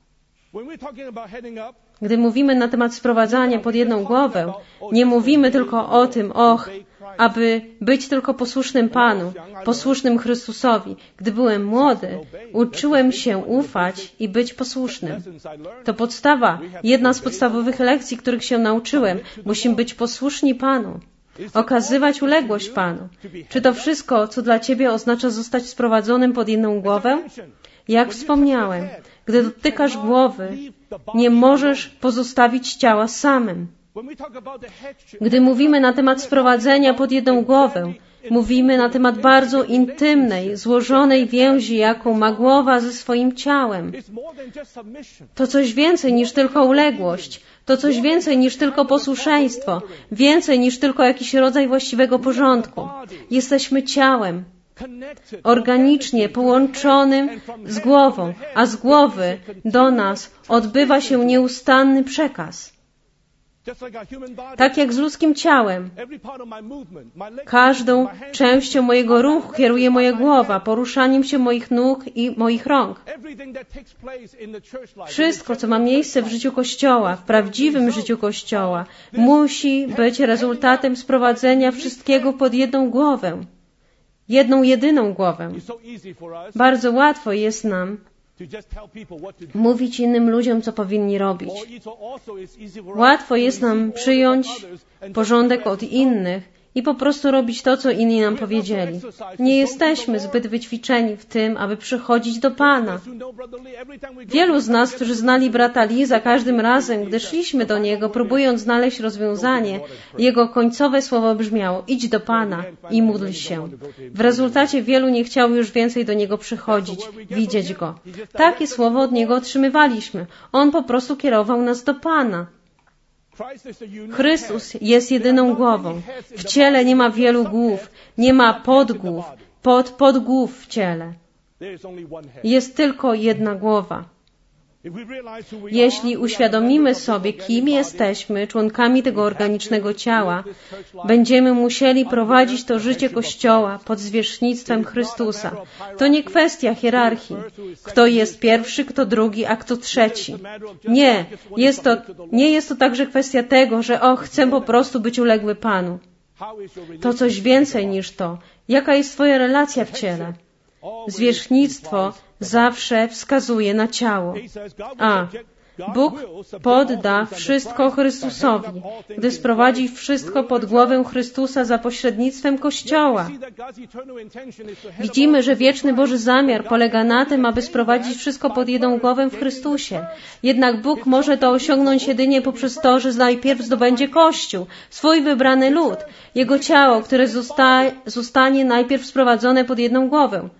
Gdy mówimy na temat sprowadzania pod jedną głowę, nie mówimy tylko o tym, aby być tylko posłusznym Panu, posłusznym Chrystusowi. Gdy byłem młody, uczyłem się ufać i być posłusznym. To podstawa, jedna z podstawowych lekcji, których się nauczyłem. Musimy być posłuszni Panu, okazywać uległość Panu. Czy to wszystko, co dla Ciebie oznacza zostać sprowadzonym pod jedną głowę? Jak wspomniałem, gdy dotykasz głowy, nie możesz pozostawić ciała samym. Gdy mówimy na temat sprowadzenia pod jedną głowę, mówimy na temat bardzo intymnej, złożonej więzi, jaką ma głowa ze swoim ciałem. To coś więcej niż tylko uległość. To coś więcej niż tylko posłuszeństwo. Więcej niż tylko jakiś rodzaj właściwego porządku. Jesteśmy ciałem, organicznie połączonym z głową, a z głowy do nas odbywa się nieustanny przekaz. Tak jak z ludzkim ciałem. Każdą częścią mojego ruchu kieruje moja głowa, poruszaniem się moich nóg i moich rąk. Wszystko, co ma miejsce w życiu Kościoła, w prawdziwym życiu Kościoła, musi być rezultatem sprowadzenia wszystkiego pod jedną głowę. Jedną, jedyną głowę. Bardzo łatwo jest nam mówić innym ludziom, co powinni robić. Łatwo jest nam przyjąć porządek od innych i po prostu robić to, co inni nam powiedzieli. Nie jesteśmy zbyt wyćwiczeni w tym, aby przychodzić do Pana. Wielu z nas, którzy znali brata Lee, za każdym razem, gdy szliśmy do niego, próbując znaleźć rozwiązanie, jego końcowe słowo brzmiało: idź do Pana i módl się. W rezultacie wielu nie chciało już więcej do niego przychodzić, widzieć go. Takie słowo od niego otrzymywaliśmy. On po prostu kierował nas do Pana. Chrystus jest jedyną głową. W ciele nie ma wielu głów, nie ma podgłów, podgłów w ciele. Jest tylko jedna głowa. Jeśli uświadomimy sobie, kim jesteśmy, członkami tego organicznego ciała, będziemy musieli prowadzić to życie Kościoła pod zwierzchnictwem Chrystusa. To nie kwestia hierarchii. Kto jest pierwszy, kto drugi, a kto trzeci. Nie jest to także kwestia tego, że chcę po prostu być uległy Panu. To coś więcej niż to. Jaka jest Twoja relacja w ciele? Zwierzchnictwo zawsze wskazuje na ciało. Bóg podda wszystko Chrystusowi, gdy sprowadzi wszystko pod głowę Chrystusa za pośrednictwem Kościoła. Widzimy, że wieczny Boży zamiar polega na tym, aby sprowadzić wszystko pod jedną głowę w Chrystusie. Jednak Bóg może to osiągnąć jedynie poprzez to, że najpierw zdobędzie Kościół, swój wybrany lud, Jego ciało, które zostanie najpierw sprowadzone pod jedną głowę.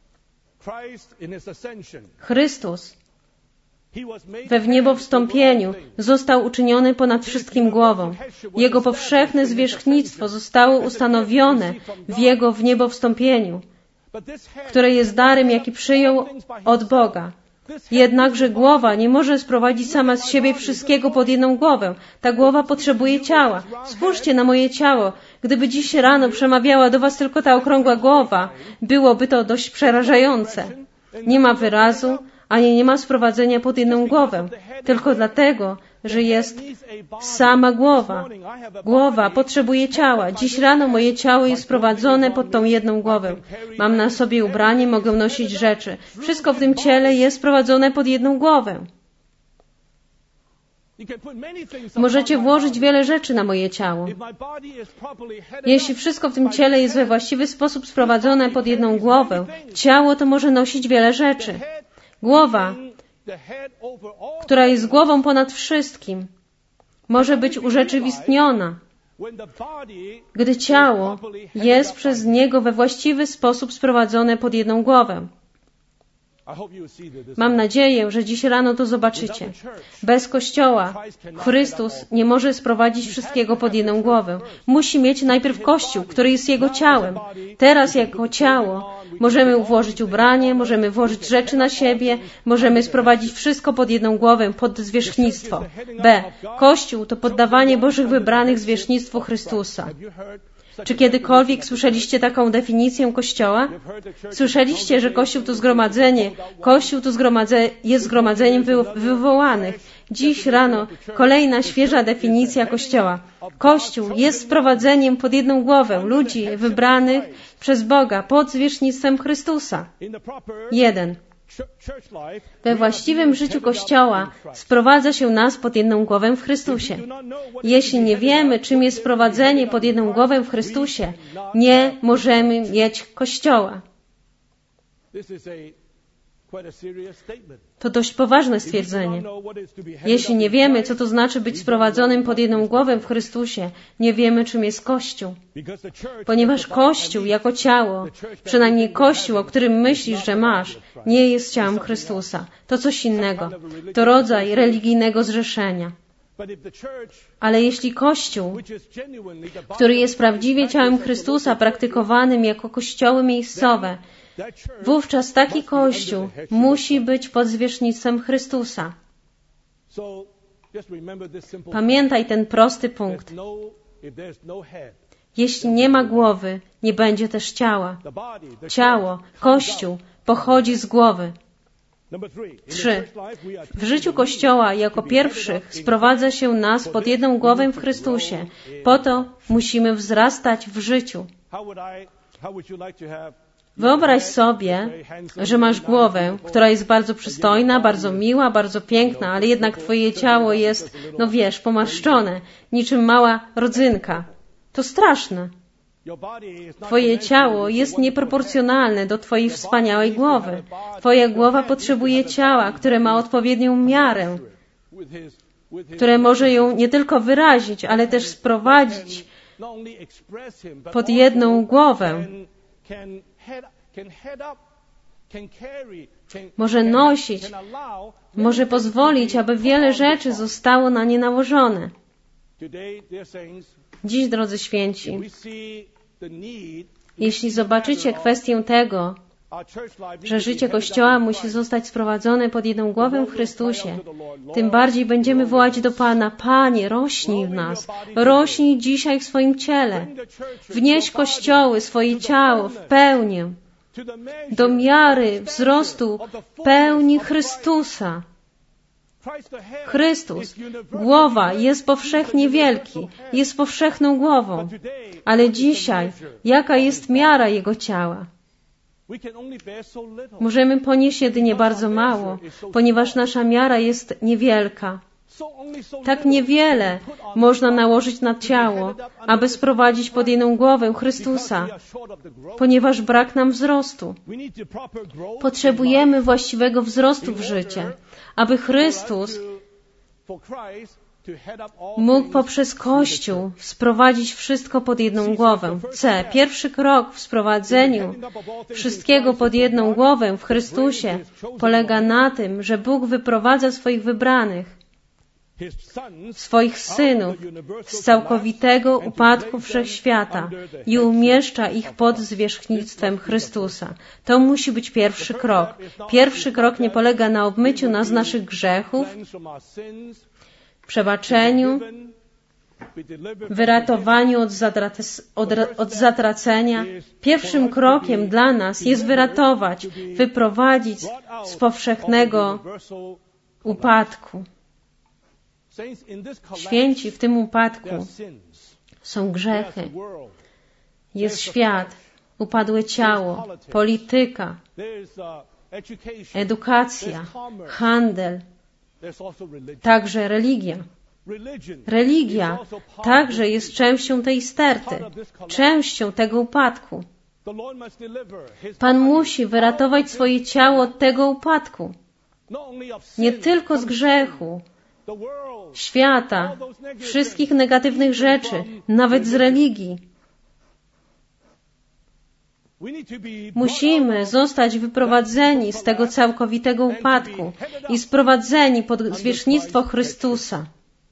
Chrystus we wniebowstąpieniu został uczyniony ponad wszystkim głową. Jego powszechne zwierzchnictwo zostało ustanowione w Jego wniebowstąpieniu, które jest darem, jaki przyjął od Boga. Jednakże głowa nie może sprowadzić sama z siebie wszystkiego pod jedną głowę. Ta głowa potrzebuje ciała. Spójrzcie na moje ciało. Gdyby dziś rano przemawiała do Was tylko ta okrągła głowa, byłoby to dość przerażające. Nie ma wyrazu, ani nie ma sprowadzenia pod jedną głowę. Tylko dlatego, że jest sama głowa. Głowa potrzebuje ciała. Dziś rano moje ciało jest sprowadzone pod tą jedną głowę. Mam na sobie ubranie, mogę nosić rzeczy. Wszystko w tym ciele jest sprowadzone pod jedną głowę. Możecie włożyć wiele rzeczy na moje ciało. Jeśli wszystko w tym ciele jest we właściwy sposób sprowadzone pod jedną głowę, ciało to może nosić wiele rzeczy. Głowa, która jest głową ponad wszystkim, może być urzeczywistniona, gdy ciało jest przez Niego we właściwy sposób sprowadzone pod jedną głowę. Mam nadzieję, że dziś rano to zobaczycie. Bez Kościoła Chrystus nie może sprowadzić wszystkiego pod jedną głowę. Musi mieć najpierw Kościół, który jest Jego ciałem. Teraz jako ciało możemy włożyć ubranie, możemy włożyć rzeczy na siebie, możemy sprowadzić wszystko pod jedną głowę, pod zwierzchnictwo. Kościół to poddawanie Bożych wybranych zwierzchnictwu Chrystusa. Czy kiedykolwiek słyszeliście taką definicję Kościoła? Słyszeliście, że Kościół to zgromadzenie. Kościół to jest zgromadzeniem wywołanych. Dziś rano kolejna świeża definicja Kościoła. Kościół jest sprowadzeniem pod jedną głowę ludzi wybranych przez Boga pod zwierzchnictwem Chrystusa. 1. We właściwym życiu Kościoła sprowadza się nas pod jedną głowę w Chrystusie. Jeśli nie wiemy, czym jest sprowadzenie pod jedną głowę w Chrystusie, nie możemy mieć Kościoła. To dość poważne stwierdzenie. Jeśli nie wiemy, co to znaczy być sprowadzonym pod jedną głowę w Chrystusie, nie wiemy, czym jest Kościół. Ponieważ Kościół jako ciało, przynajmniej Kościół, o którym myślisz, że masz, nie jest ciałem Chrystusa. To coś innego. To rodzaj religijnego zrzeszenia. Ale jeśli Kościół, który jest prawdziwie ciałem Chrystusa, praktykowanym jako kościoły miejscowe, wówczas taki Kościół musi być pod zwierzchnictwem Chrystusa. Pamiętaj ten prosty punkt. Jeśli nie ma głowy, nie będzie też ciała. Ciało, Kościół pochodzi z głowy. 3. W życiu Kościoła jako pierwszych sprowadza się nas pod jedną głowę w Chrystusie. Po to musimy wzrastać w życiu. Wyobraź sobie, że masz głowę, która jest bardzo przystojna, bardzo miła, bardzo piękna, ale jednak twoje ciało jest, pomarszczone, niczym mała rodzynka. To straszne. Twoje ciało jest nieproporcjonalne do twojej wspaniałej głowy. Twoja głowa potrzebuje ciała, które ma odpowiednią miarę, które może ją nie tylko wyrazić, ale też sprowadzić pod jedną głowę. Może nosić, może pozwolić, aby wiele rzeczy zostało na nie nałożone. Dziś, drodzy święci, jeśli zobaczycie kwestię tego, że życie Kościoła musi zostać sprowadzone pod jedną głowę w Chrystusie, tym bardziej będziemy wołać do Pana: Panie, rośnij w nas, rośnij dzisiaj w swoim ciele, wnieś Kościoły, swoje ciało w pełnię, do miary wzrostu pełni Chrystusa. Chrystus, głowa, jest powszechnie wielki, jest powszechną głową, ale dzisiaj jaka jest miara Jego ciała? Możemy ponieść jedynie bardzo mało, ponieważ nasza miara jest niewielka. Tak niewiele można nałożyć na ciało, aby sprowadzić pod jedną głowę Chrystusa, ponieważ brak nam wzrostu. Potrzebujemy właściwego wzrostu w życie, aby Chrystus mógł poprzez Kościół sprowadzić wszystko pod jedną głowę. C. Pierwszy krok w sprowadzeniu wszystkiego pod jedną głowę w Chrystusie polega na tym, że Bóg wyprowadza swoich wybranych, swoich synów z całkowitego upadku wszechświata i umieszcza ich pod zwierzchnictwem Chrystusa. To musi być pierwszy krok. Pierwszy krok nie polega na obmyciu nas z naszych grzechów, przebaczeniu, wyratowaniu od zatracenia. Pierwszym krokiem dla nas jest wyratować, wyprowadzić z powszechnego upadku. Święci, w tym upadku są grzechy, jest świat, upadłe ciało, polityka, edukacja, handel, także religia. Religia także jest częścią tej sterty, częścią tego upadku. Pan musi wyratować swoje ciało od tego upadku. Nie tylko z grzechu, świata, wszystkich negatywnych rzeczy, nawet z religii. Musimy zostać wyprowadzeni z tego całkowitego upadku i sprowadzeni pod zwierzchnictwo Chrystusa.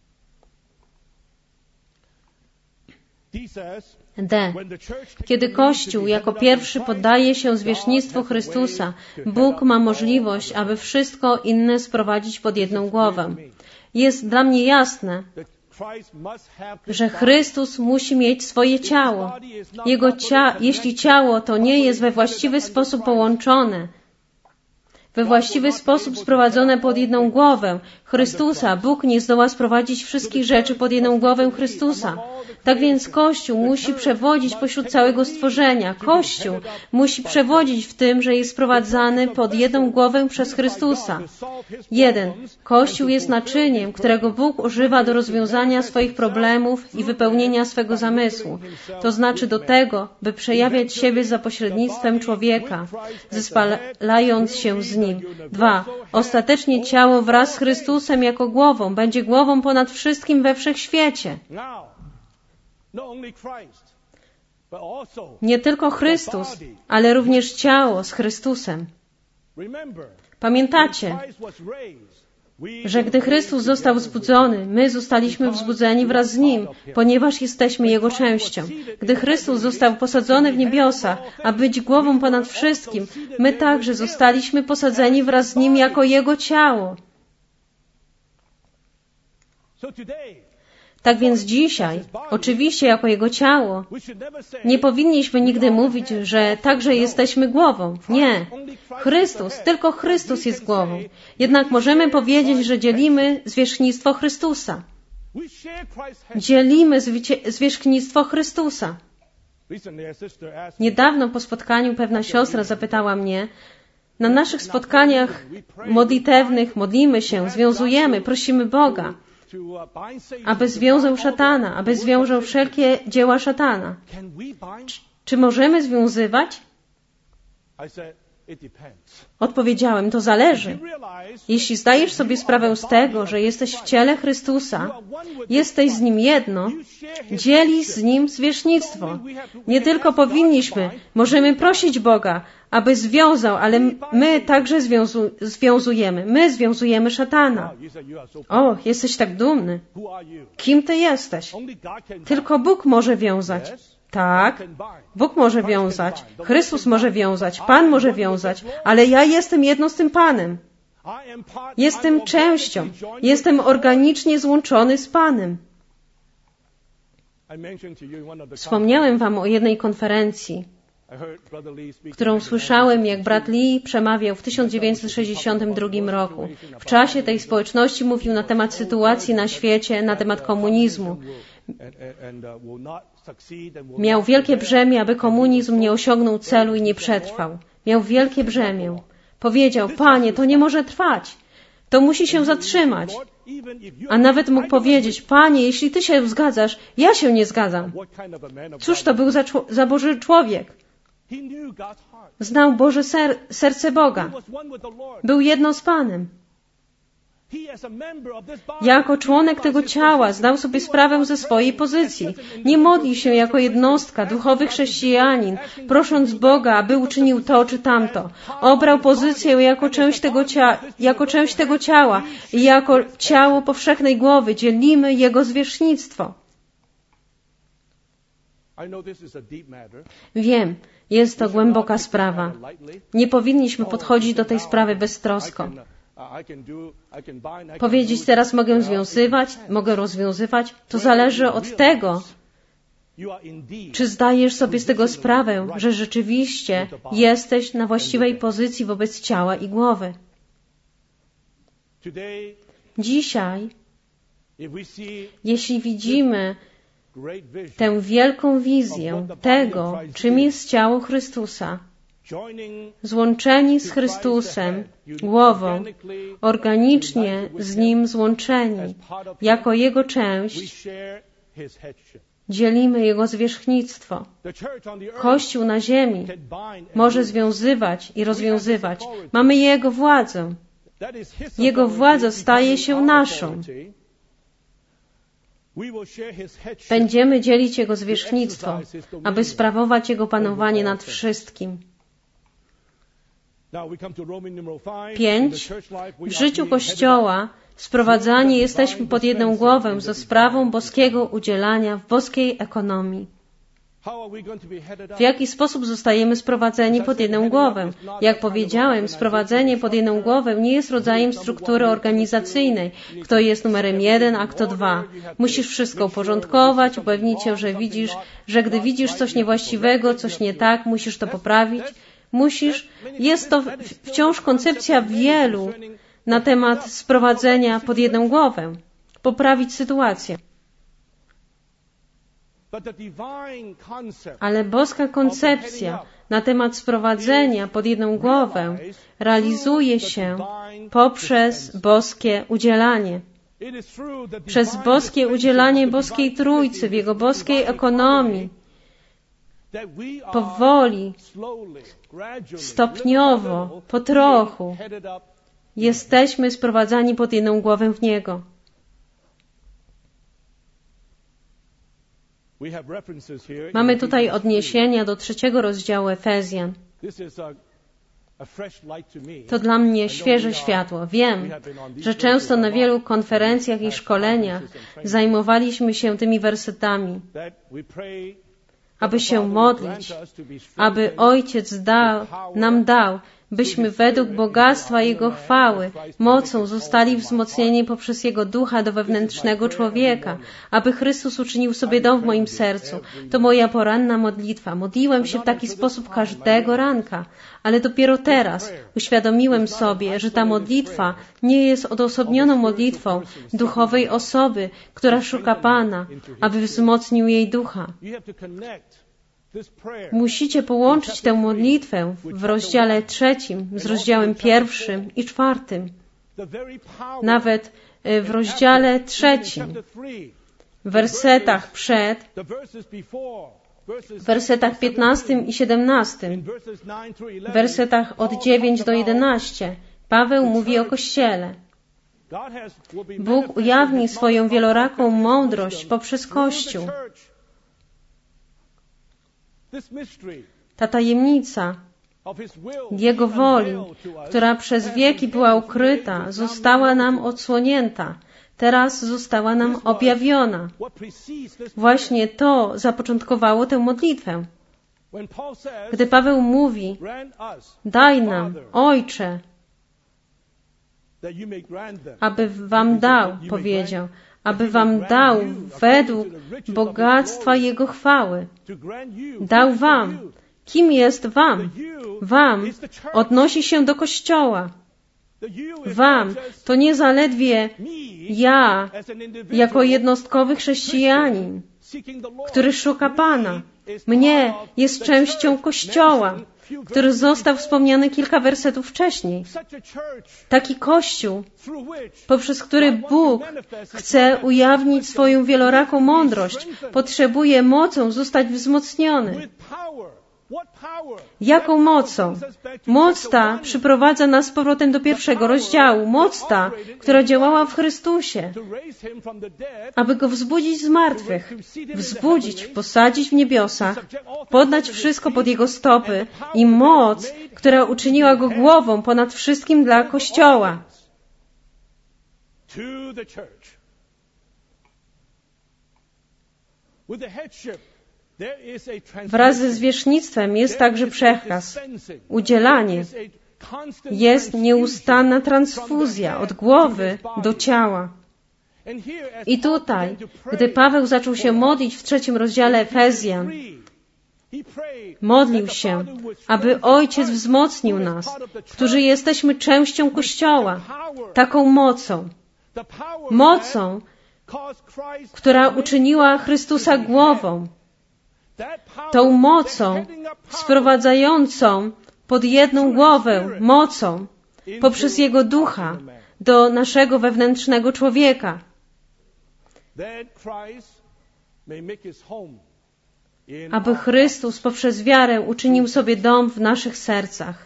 D. Kiedy Kościół jako pierwszy poddaje się zwierzchnictwu Chrystusa, Bóg ma możliwość, aby wszystko inne sprowadzić pod jedną głowę. Jest dla mnie jasne, że Chrystus musi mieć swoje ciało. Jeśli ciało to nie jest we właściwy sposób połączone, we właściwy sposób sprowadzone pod jedną głowę Chrystusa, Bóg nie zdoła sprowadzić wszystkich rzeczy pod jedną głowę Chrystusa. Tak więc Kościół musi przewodzić pośród całego stworzenia. Kościół musi przewodzić w tym, że jest sprowadzany pod jedną głowę przez Chrystusa. 1. Kościół jest naczyniem, którego Bóg używa do rozwiązania swoich problemów i wypełnienia swego zamysłu. To znaczy do tego, by przejawiać siebie za pośrednictwem człowieka, zespalając się z nim. 2. Ostatecznie ciało wraz z Chrystusem jako głową będzie głową ponad wszystkim we wszechświecie. Nie tylko Chrystus, ale również ciało z Chrystusem. Pamiętacie, że gdy Chrystus został wzbudzony, my zostaliśmy wzbudzeni wraz z Nim, ponieważ jesteśmy Jego częścią. Gdy Chrystus został posadzony w niebiosach, a być głową ponad wszystkim, my także zostaliśmy posadzeni wraz z Nim jako Jego ciało. Tak więc dzisiaj, oczywiście jako Jego ciało, nie powinniśmy nigdy mówić, że także jesteśmy głową. Nie. Chrystus, tylko Chrystus jest głową. Jednak możemy powiedzieć, że dzielimy zwierzchnictwo Chrystusa. Dzielimy zwierzchnictwo Chrystusa. Niedawno po spotkaniu pewna siostra zapytała mnie, na naszych spotkaniach modlitewnych modlimy się, związujemy, prosimy Boga, aby związał szatana, aby związał wszelkie dzieła szatana. Czy możemy związywać? Odpowiedziałem, to zależy. Jeśli zdajesz sobie sprawę z tego, że jesteś w ciele Chrystusa, jesteś z Nim jedno, dzielisz z Nim zwierzchnictwo. Nie tylko powinniśmy, możemy prosić Boga, aby związał, ale my także związujemy. My związujemy szatana. O, jesteś tak dumny. Kim ty jesteś? Tylko Bóg może wiązać. Tak, Bóg może wiązać, Chrystus może wiązać, Pan może wiązać, ale ja jestem jedno z tym Panem. Jestem częścią, jestem organicznie złączony z Panem. Wspomniałem Wam o jednej konferencji, którą słyszałem, jak brat Lee przemawiał w 1962 roku. W czasie tej społeczności mówił na temat sytuacji na świecie, na temat komunizmu. Miał wielkie brzemię, aby komunizm nie osiągnął celu i nie przetrwał. Miał wielkie brzemię. Powiedział, Panie, to nie może trwać. To musi się zatrzymać. A nawet mógł powiedzieć, Panie, jeśli Ty się zgadzasz, ja się nie zgadzam. Cóż to był za Boży człowiek? Znał Boże serce Boga. Był jedno z Panem. Jako członek tego ciała zdał sobie sprawę ze swojej pozycji. Nie modli się jako jednostka, duchowy chrześcijanin, prosząc Boga, aby uczynił to czy tamto. Obrał pozycję jako część tego ciała i jako ciało powszechnej głowy dzielimy Jego zwierzchnictwo. Wiem, jest to głęboka sprawa. Nie powinniśmy podchodzić do tej sprawy beztrosko. Powiedzieć, teraz mogę związywać, mogę rozwiązywać, to zależy od tego, czy zdajesz sobie z tego sprawę, że rzeczywiście jesteś na właściwej pozycji wobec ciała i głowy. Dzisiaj, jeśli widzimy tę wielką wizję tego, czym jest ciało Chrystusa, złączeni z Chrystusem, głową, organicznie z Nim złączeni, jako Jego część, dzielimy Jego zwierzchnictwo. Kościół na ziemi może związywać i rozwiązywać. Mamy Jego władzę. Jego władza staje się naszą. Będziemy dzielić Jego zwierzchnictwo, aby sprawować Jego panowanie nad wszystkim. 5. W życiu Kościoła sprowadzani jesteśmy pod jedną głowę za sprawą boskiego udzielania w boskiej ekonomii. W jaki sposób zostajemy sprowadzeni pod jedną głowę? Jak powiedziałem, sprowadzenie pod jedną głowę nie jest rodzajem struktury organizacyjnej. Kto jest numerem 1, a kto 2. Musisz wszystko uporządkować, upewnić się, że gdy widzisz coś niewłaściwego, coś nie tak, musisz to poprawić. Jest to wciąż koncepcja wielu na temat sprowadzenia pod jedną głowę. Poprawić sytuację. Ale boska koncepcja na temat sprowadzenia pod jedną głowę realizuje się poprzez boskie udzielanie. Przez boskie udzielanie boskiej Trójcy w Jego boskiej ekonomii. Powoli, stopniowo, po trochu jesteśmy sprowadzani pod jedną głowę w Niego. Mamy tutaj odniesienia do 3 rozdziału Efezjan. To dla mnie świeże światło. Wiem, że często na wielu konferencjach i szkoleniach zajmowaliśmy się tymi wersetami, aby się modlić, aby Ojciec nam dał, byśmy według bogactwa Jego chwały, mocą zostali wzmocnieni poprzez Jego Ducha do wewnętrznego człowieka, aby Chrystus uczynił sobie dom w moim sercu. To moja poranna modlitwa. Modliłem się w taki sposób każdego ranka, ale dopiero teraz uświadomiłem sobie, że ta modlitwa nie jest odosobnioną modlitwą duchowej osoby, która szuka Pana, aby wzmocnił jej ducha. Musicie połączyć tę modlitwę w rozdziale 3 z rozdziałem 1 i 4. Nawet w rozdziale 3, w wersetach przed, w wersetach 15 i 17, w wersetach od 9 do 11, Paweł mówi o Kościele. Bóg ujawni swoją wieloraką mądrość poprzez Kościół. Ta tajemnica Jego woli, która przez wieki była ukryta, została nam odsłonięta. teraz została nam objawiona. Właśnie to zapoczątkowało tę modlitwę. Gdy Paweł mówi, daj nam, Ojcze, aby wam dał, powiedział, aby wam dał według bogactwa Jego chwały. Dał wam. Kim jest wam? Wam odnosi się do Kościoła. Wam to nie zaledwie ja, jako jednostkowy chrześcijanin, który szuka Pana. Mnie jest częścią Kościoła, który został wspomniany kilka wersetów wcześniej. Taki Kościół, poprzez który Bóg chce ujawnić swoją wieloraką mądrość, potrzebuje mocą zostać wzmocniony. Jaką mocą? Moc ta przyprowadza nas z powrotem do pierwszego rozdziału. Moc ta, która działała w Chrystusie, aby Go wzbudzić z martwych, wzbudzić, posadzić w niebiosach, poddać wszystko pod Jego stopy i moc, która uczyniła Go głową ponad wszystkim dla Kościoła. Wraz ze zwierzchnictwem jest także przekaz, udzielanie. Jest nieustanna transfuzja od głowy do ciała. I tutaj, gdy Paweł zaczął się modlić w 3 rozdziale Efezjan, modlił się, aby Ojciec wzmocnił nas, którzy jesteśmy częścią Kościoła, taką mocą, która uczyniła Chrystusa głową, tą mocą sprowadzającą pod jedną głowę, mocą poprzez Jego Ducha do naszego wewnętrznego człowieka. Aby Chrystus poprzez wiarę uczynił sobie dom w naszych sercach.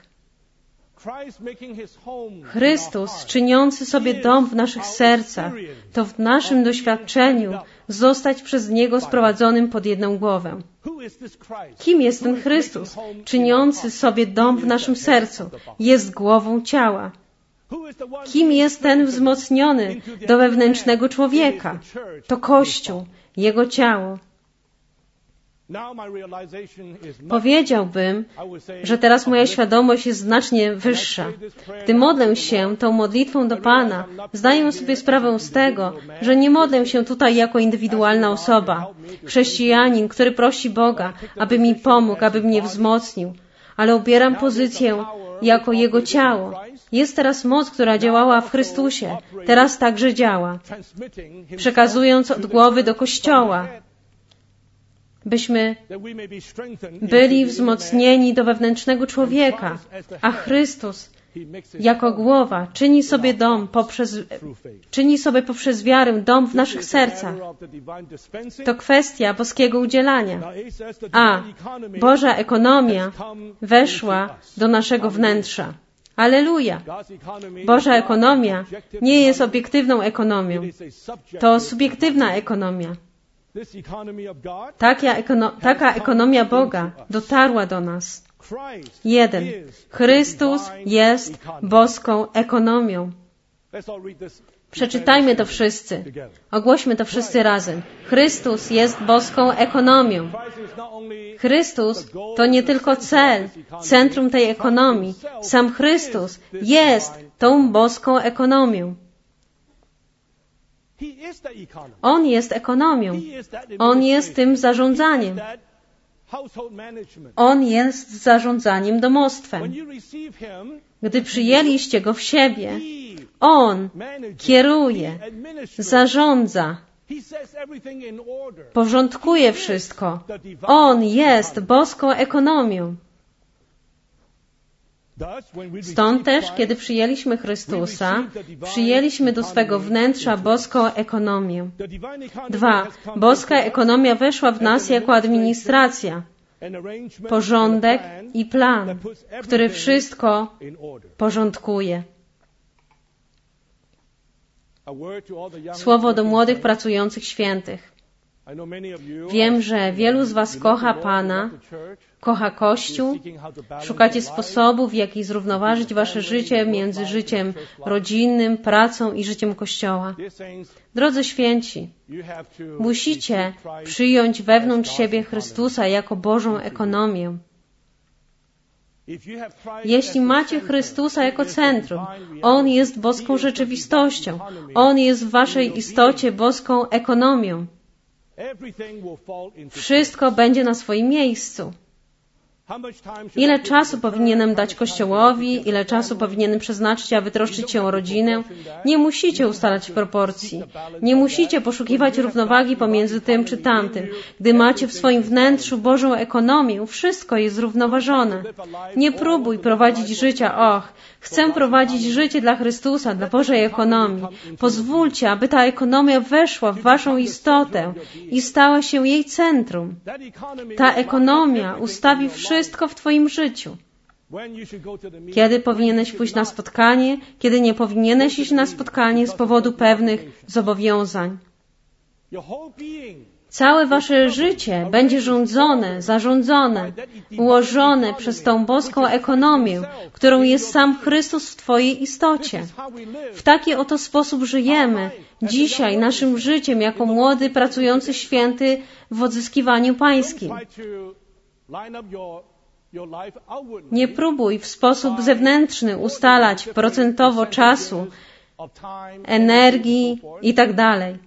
Chrystus czyniący sobie dom w naszych sercach, to w naszym doświadczeniu zostać przez Niego sprowadzonym pod jedną głowę. Kim jest ten Chrystus, czyniący sobie dom w naszym sercu? Jest głową ciała. Kim jest ten wzmocniony do wewnętrznego człowieka? To Kościół, Jego ciało. Powiedziałbym, że teraz moja świadomość jest znacznie wyższa. Gdy modlę się tą modlitwą do Pana, zdaję sobie sprawę z tego, że nie modlę się tutaj jako indywidualna osoba, chrześcijanin, który prosi Boga, aby mi pomógł, aby mnie wzmocnił, ale obieram pozycję jako Jego ciało. Jest teraz moc, która działała w Chrystusie, teraz także działa, przekazując od głowy do Kościoła, byśmy byli wzmocnieni do wewnętrznego człowieka, a Chrystus jako głowa czyni sobie poprzez wiarę dom w naszych sercach. To kwestia boskiego udzielania. A Boża ekonomia weszła do naszego wnętrza. Alleluja! Boża ekonomia nie jest obiektywną ekonomią. To subiektywna ekonomia. Taka ekonomia Boga dotarła do nas. 1. Chrystus jest boską ekonomią. Przeczytajmy to wszyscy. Ogłośmy to wszyscy razem. Chrystus jest boską ekonomią. Chrystus to nie tylko cel, centrum tej ekonomii. Sam Chrystus jest tą boską ekonomią. On jest ekonomią. On jest tym zarządzaniem. On jest zarządzaniem domostwem. Gdy przyjęliście Go w siebie, On kieruje, zarządza, porządkuje wszystko. On jest boską ekonomią. Stąd też, kiedy przyjęliśmy Chrystusa, przyjęliśmy do swego wnętrza boską ekonomię. 2. Boska ekonomia weszła w nas jako administracja, porządek i plan, który wszystko porządkuje. Słowo do młodych pracujących świętych. Wiem, że wielu z was kocha Pana, kocha Kościół, szukacie sposobów, w jaki zrównoważyć wasze życie między życiem rodzinnym, pracą i życiem Kościoła. Drodzy święci, musicie przyjąć wewnątrz siebie Chrystusa jako Bożą ekonomię. Jeśli macie Chrystusa jako centrum, On jest boską rzeczywistością, On jest w waszej istocie boską ekonomią. Wszystko będzie na swoim miejscu. Ile czasu powinienem dać Kościołowi, ile czasu powinienem przeznaczyć, aby troszczyć się o rodzinę? Nie musicie ustalać proporcji. Nie musicie poszukiwać równowagi pomiędzy tym czy tamtym. Gdy macie w swoim wnętrzu Bożą ekonomię, wszystko jest zrównoważone. Nie próbuj prowadzić życia, chcę prowadzić życie dla Chrystusa, dla Bożej ekonomii. Pozwólcie, aby ta ekonomia weszła w waszą istotę i stała się jej centrum. Ta ekonomia ustawi wszystko w twoim życiu. Kiedy powinieneś pójść na spotkanie, kiedy nie powinieneś iść na spotkanie z powodu pewnych zobowiązań. Całe wasze życie będzie zarządzone, ułożone przez tą boską ekonomię, którą jest sam Chrystus w twojej istocie. W taki oto sposób żyjemy dzisiaj naszym życiem jako młody, pracujący święty w odzyskiwaniu pańskim. Nie próbuj w sposób zewnętrzny ustalać procentowo czasu, energii itd.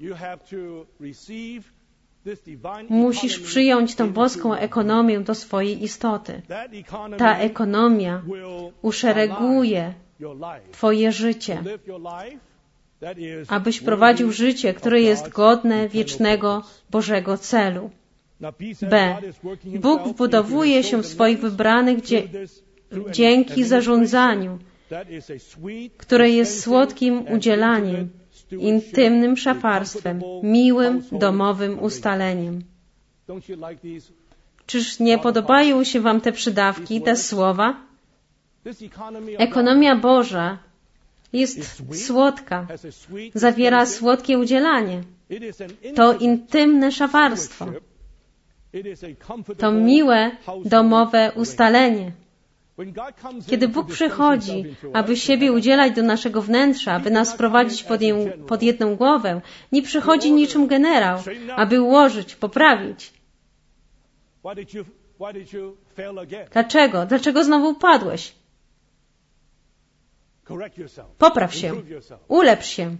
Musisz przyjąć tą boską ekonomię do swojej istoty. Ta ekonomia uszereguje twoje życie, abyś prowadził życie, które jest godne wiecznego Bożego celu. B. Bóg wbudowuje się w swoich wybranych dzięki zarządzaniu, które jest słodkim udzielaniem, intymnym szafarstwem, miłym, domowym ustaleniem. Czyż nie podobają się wam te przydawki, te słowa? Ekonomia Boża jest słodka, zawiera słodkie udzielanie. To intymne szafarstwo. To miłe, domowe ustalenie. Kiedy Bóg przychodzi, aby siebie udzielać do naszego wnętrza, aby nas prowadzić pod jedną głowę, nie przychodzi niczym generał, aby ułożyć, poprawić. Dlaczego? Dlaczego znowu upadłeś? Popraw się. Ulepsz się.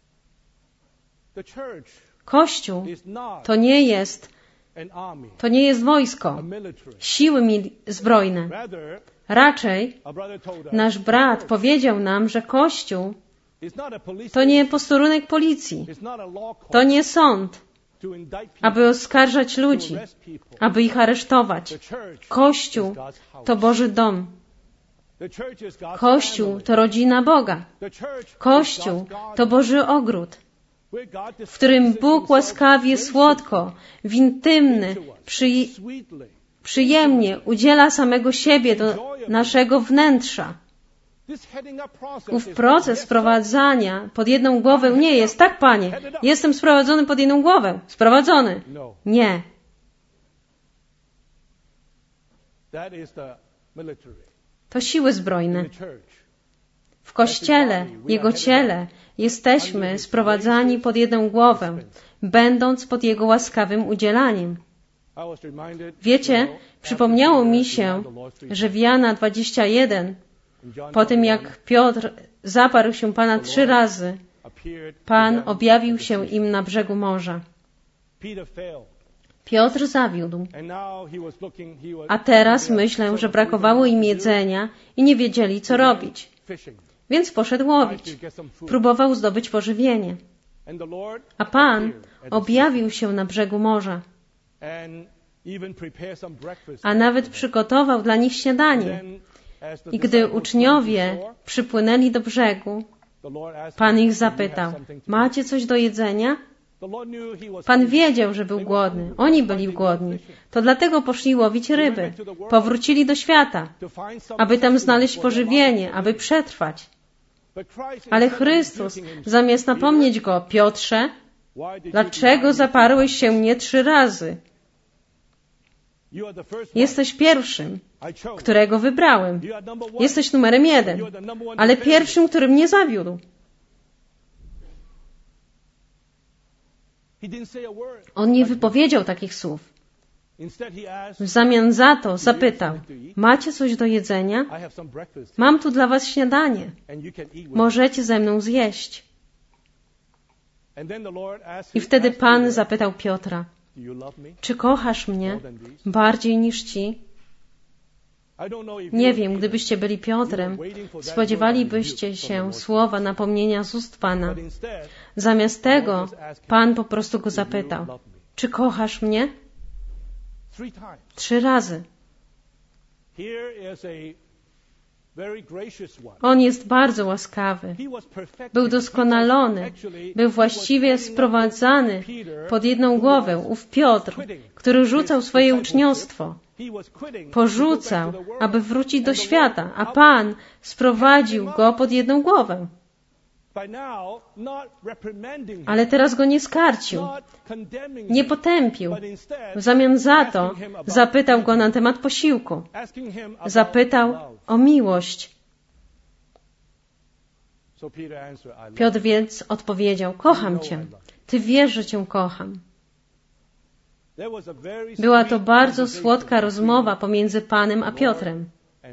Kościół to nie jest wojsko, siły zbrojne. Raczej nasz brat powiedział nam, że Kościół to nie posterunek policji, to nie sąd, aby oskarżać ludzi, aby ich aresztować. Kościół to Boży dom. Kościół to rodzina Boga. Kościół to Boży ogród, w którym Bóg łaskawie, słodko, w intymny, przyjemnie udziela samego siebie do naszego wnętrza. Ów proces sprowadzania pod jedną głowę nie jest, tak Panie, jestem sprowadzony pod jedną głowę. Sprowadzony. Nie. To siły zbrojne. W Kościele, Jego ciele, jesteśmy sprowadzani pod jedną głowę, będąc pod Jego łaskawym udzielaniem. Wiecie, przypomniało mi się, że w Jana 21, po tym jak Piotr zaparł się Pana 3 razy, Pan objawił się im na brzegu morza. Piotr zawiódł. A teraz myślę, że brakowało im jedzenia i nie wiedzieli, co robić. Więc poszedł łowić. Próbował zdobyć pożywienie. A Pan objawił się na brzegu morza. A nawet przygotował dla nich śniadanie. I gdy uczniowie przypłynęli do brzegu, Pan ich zapytał: macie coś do jedzenia? Pan wiedział, że był głodny. Oni byli głodni. To dlatego poszli łowić ryby. Powrócili do świata, aby tam znaleźć pożywienie, aby przetrwać. Ale Chrystus, zamiast napomnieć go: Piotrze, Dlaczego zaparłeś się mnie 3 razy? Jesteś pierwszym, którego wybrałem. Jesteś numerem 1, ale pierwszym, który mnie zawiódł. On nie wypowiedział takich słów. W zamian za to zapytał, macie coś do jedzenia? Mam tu dla was śniadanie. Możecie ze mną zjeść. I wtedy Pan zapytał Piotra, czy kochasz mnie bardziej niż ci? Nie wiem, gdybyście byli Piotrem, spodziewalibyście się słowa napomnienia z ust Pana. Zamiast tego Pan po prostu go zapytał, czy kochasz mnie? 3 razy. On jest bardzo łaskawy. Był doskonalony. Był właściwie sprowadzany pod jedną głowę. Ów Piotr, który rzucał swoje uczniostwo. Porzucał, aby wrócić do świata, a Pan sprowadził go pod jedną głowę. Ale teraz go nie skarcił, nie potępił. W zamian za to zapytał go na temat posiłku. Zapytał o miłość. Piotr więc odpowiedział, kocham Cię. Ty wiesz, że Cię kocham. Była to bardzo słodka rozmowa pomiędzy Panem a Piotrem.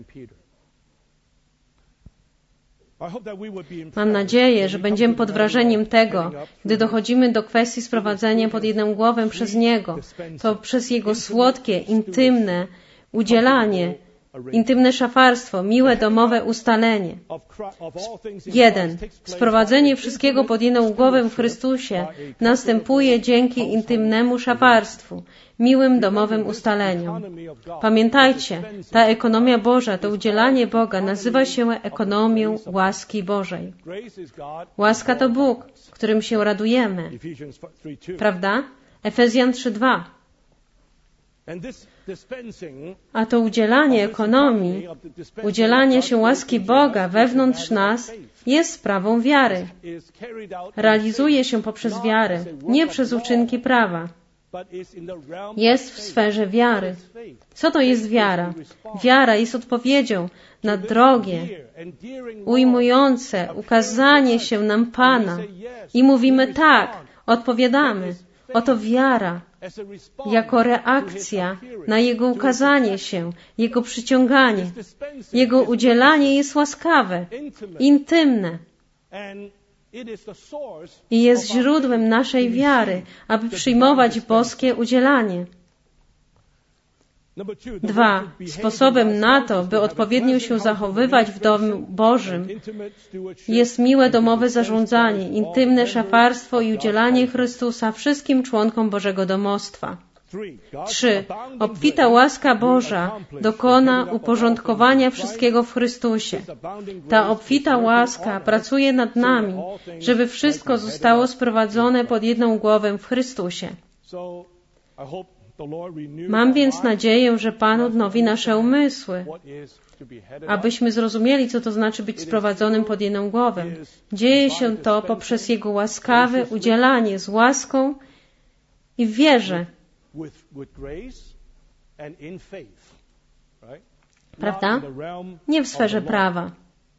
Mam nadzieję, że będziemy pod wrażeniem tego, gdy dochodzimy do kwestii sprowadzenia pod jedną głowę przez Niego, to przez Jego słodkie, intymne udzielanie, intymne szafarstwo, miłe domowe ustalenie. 1. Sprowadzenie wszystkiego pod jedną głowę w Chrystusie następuje dzięki intymnemu szafarstwu, miłym domowym ustaleniom. Pamiętajcie, ta ekonomia Boża, to udzielanie Boga nazywa się ekonomią łaski Bożej. Łaska to Bóg, którym się radujemy. Prawda? Efezjan 3:2. A to udzielanie ekonomii, udzielanie się łaski Boga wewnątrz nas jest sprawą wiary. Realizuje się poprzez wiarę, nie przez uczynki prawa. Jest w sferze wiary. Co to jest wiara? Wiara jest odpowiedzią na drogie, ujmujące ukazanie się nam Pana. I mówimy tak, odpowiadamy. Oto wiara. Jako reakcja na Jego ukazanie się, Jego przyciąganie. Jego udzielanie jest łaskawe, intymne i jest źródłem naszej wiary, aby przyjmować boskie udzielanie. 2. Sposobem na to, by odpowiednio się zachowywać w domu Bożym, jest miłe domowe zarządzanie, intymne szafarstwo i udzielanie Chrystusa wszystkim członkom Bożego domostwa. 3. Obfita łaska Boża dokona uporządkowania wszystkiego w Chrystusie. Ta obfita łaska pracuje nad nami, żeby wszystko zostało sprowadzone pod jedną głowę w Chrystusie. Mam więc nadzieję, że Pan odnowi nasze umysły, abyśmy zrozumieli, co to znaczy być sprowadzonym pod jedną głowę. Dzieje się to poprzez Jego łaskawe udzielanie z łaską i w wierze. Prawda? Nie w sferze prawa.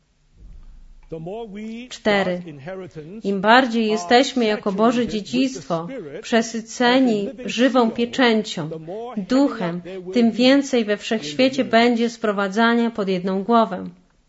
4. Im bardziej jesteśmy jako Boże dziedzictwo przesyceni żywą pieczęcią, duchem, tym więcej we wszechświecie będzie sprowadzania pod jedną głowę.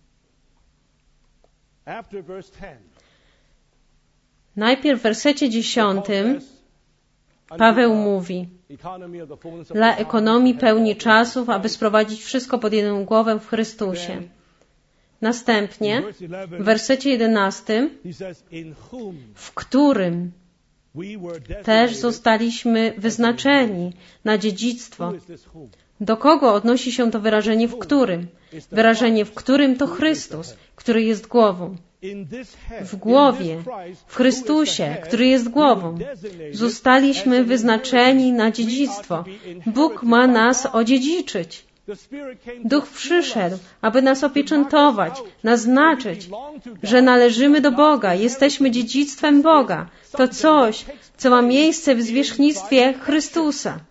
Najpierw w wersecie 10 Paweł mówi: dla ekonomii pełni czasów, aby sprowadzić wszystko pod jedną głowę w Chrystusie. Następnie w wersecie 11, w którym też zostaliśmy wyznaczeni na dziedzictwo. Do kogo odnosi się to wyrażenie w którym? Wyrażenie w którym to Chrystus, który jest głową. W głowie, w Chrystusie, który jest głową, zostaliśmy wyznaczeni na dziedzictwo. Bóg ma nas odziedziczyć. Duch przyszedł, aby nas opieczętować, naznaczyć, że należymy do Boga, jesteśmy dziedzictwem Boga. To coś, co ma miejsce w zwierzchnictwie Chrystusa.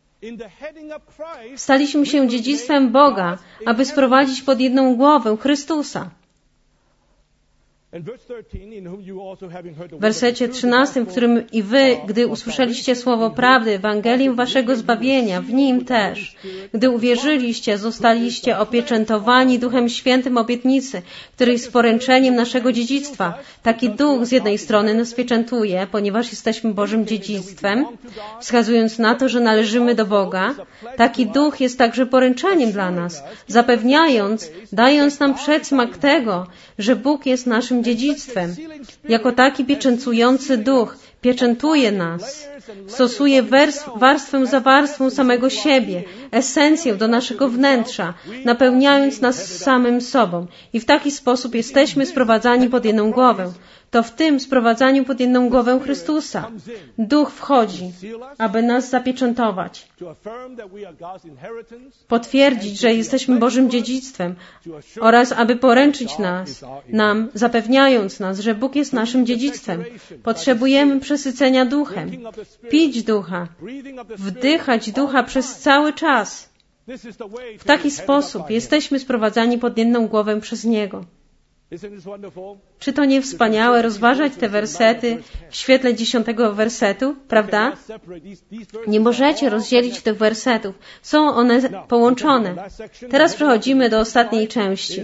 Staliśmy się dziedzictwem Boga, aby sprowadzić pod jedną głowę Chrystusa. W wersecie 13, w którym i wy, gdy usłyszeliście słowo prawdy, Ewangelium waszego zbawienia, w nim też, gdy uwierzyliście, zostaliście opieczętowani Duchem Świętym obietnicy, który jest poręczeniem naszego dziedzictwa. Taki Duch z jednej strony nas pieczętuje, ponieważ jesteśmy Bożym dziedzictwem, wskazując na to, że należymy do Boga. Taki Duch jest także poręczeniem dla nas, zapewniając, dając nam przedsmak tego, że Bóg jest naszym dziedzictwem. Jako taki pieczętujący Duch pieczętuje nas, stosuje warstwę za warstwą samego siebie, esencję do naszego wnętrza, napełniając nas samym sobą. I w taki sposób jesteśmy sprowadzani pod jedną głowę. To w tym sprowadzaniu pod jedną głowę Chrystusa Duch wchodzi, aby nas zapieczętować, potwierdzić, że jesteśmy Bożym dziedzictwem oraz aby poręczyć nam, zapewniając nas, że Bóg jest naszym dziedzictwem. Potrzebujemy przesycenia Duchem, pić Ducha, wdychać Ducha przez cały czas. W taki sposób jesteśmy sprowadzani pod jedną głowę przez Niego. Czy to nie wspaniałe rozważać te wersety w świetle 10 wersetu, prawda? Nie możecie rozdzielić tych wersetów. Są one połączone. Teraz przechodzimy do ostatniej części.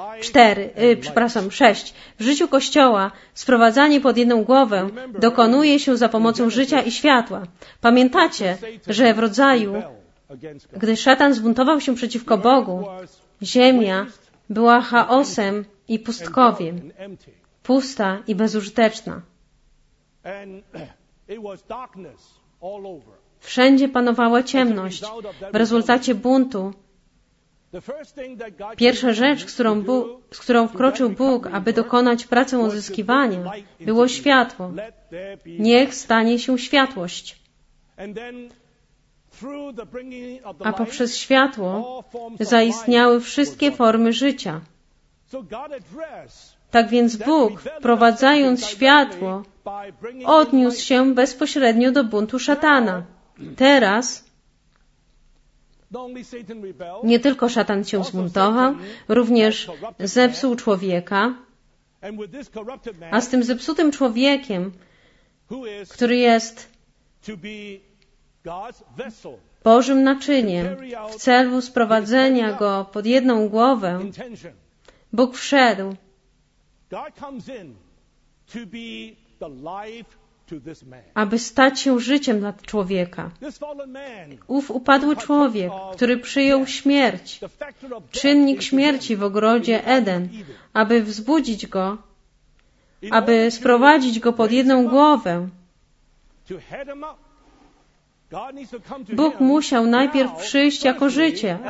6. W życiu Kościoła sprowadzanie pod jedną głowę dokonuje się za pomocą życia i światła. Pamiętacie, że w rodzaju, gdy szatan zbuntował się przeciwko Bogu, ziemia była chaosem i pustkowiem, pusta i bezużyteczna. Wszędzie panowała ciemność. W rezultacie buntu pierwsza rzecz, z którą wkroczył Bóg, aby dokonać pracy uzyskiwania, było światło. Niech stanie się światłość. A poprzez światło zaistniały wszystkie formy życia. Tak więc Bóg, wprowadzając światło, odniósł się bezpośrednio do buntu szatana. Teraz nie tylko szatan się zbuntował, również zepsuł człowieka, a z tym zepsutym człowiekiem, który jest Bożym naczyniem, w celu sprowadzenia go pod jedną głowę, Bóg wszedł, aby stać się życiem dla człowieka. Ów upadły człowiek, który przyjął śmierć, czynnik śmierci w ogrodzie Eden, aby wzbudzić go, aby sprowadzić go pod jedną głowę. Bóg musiał najpierw przyjść jako życie,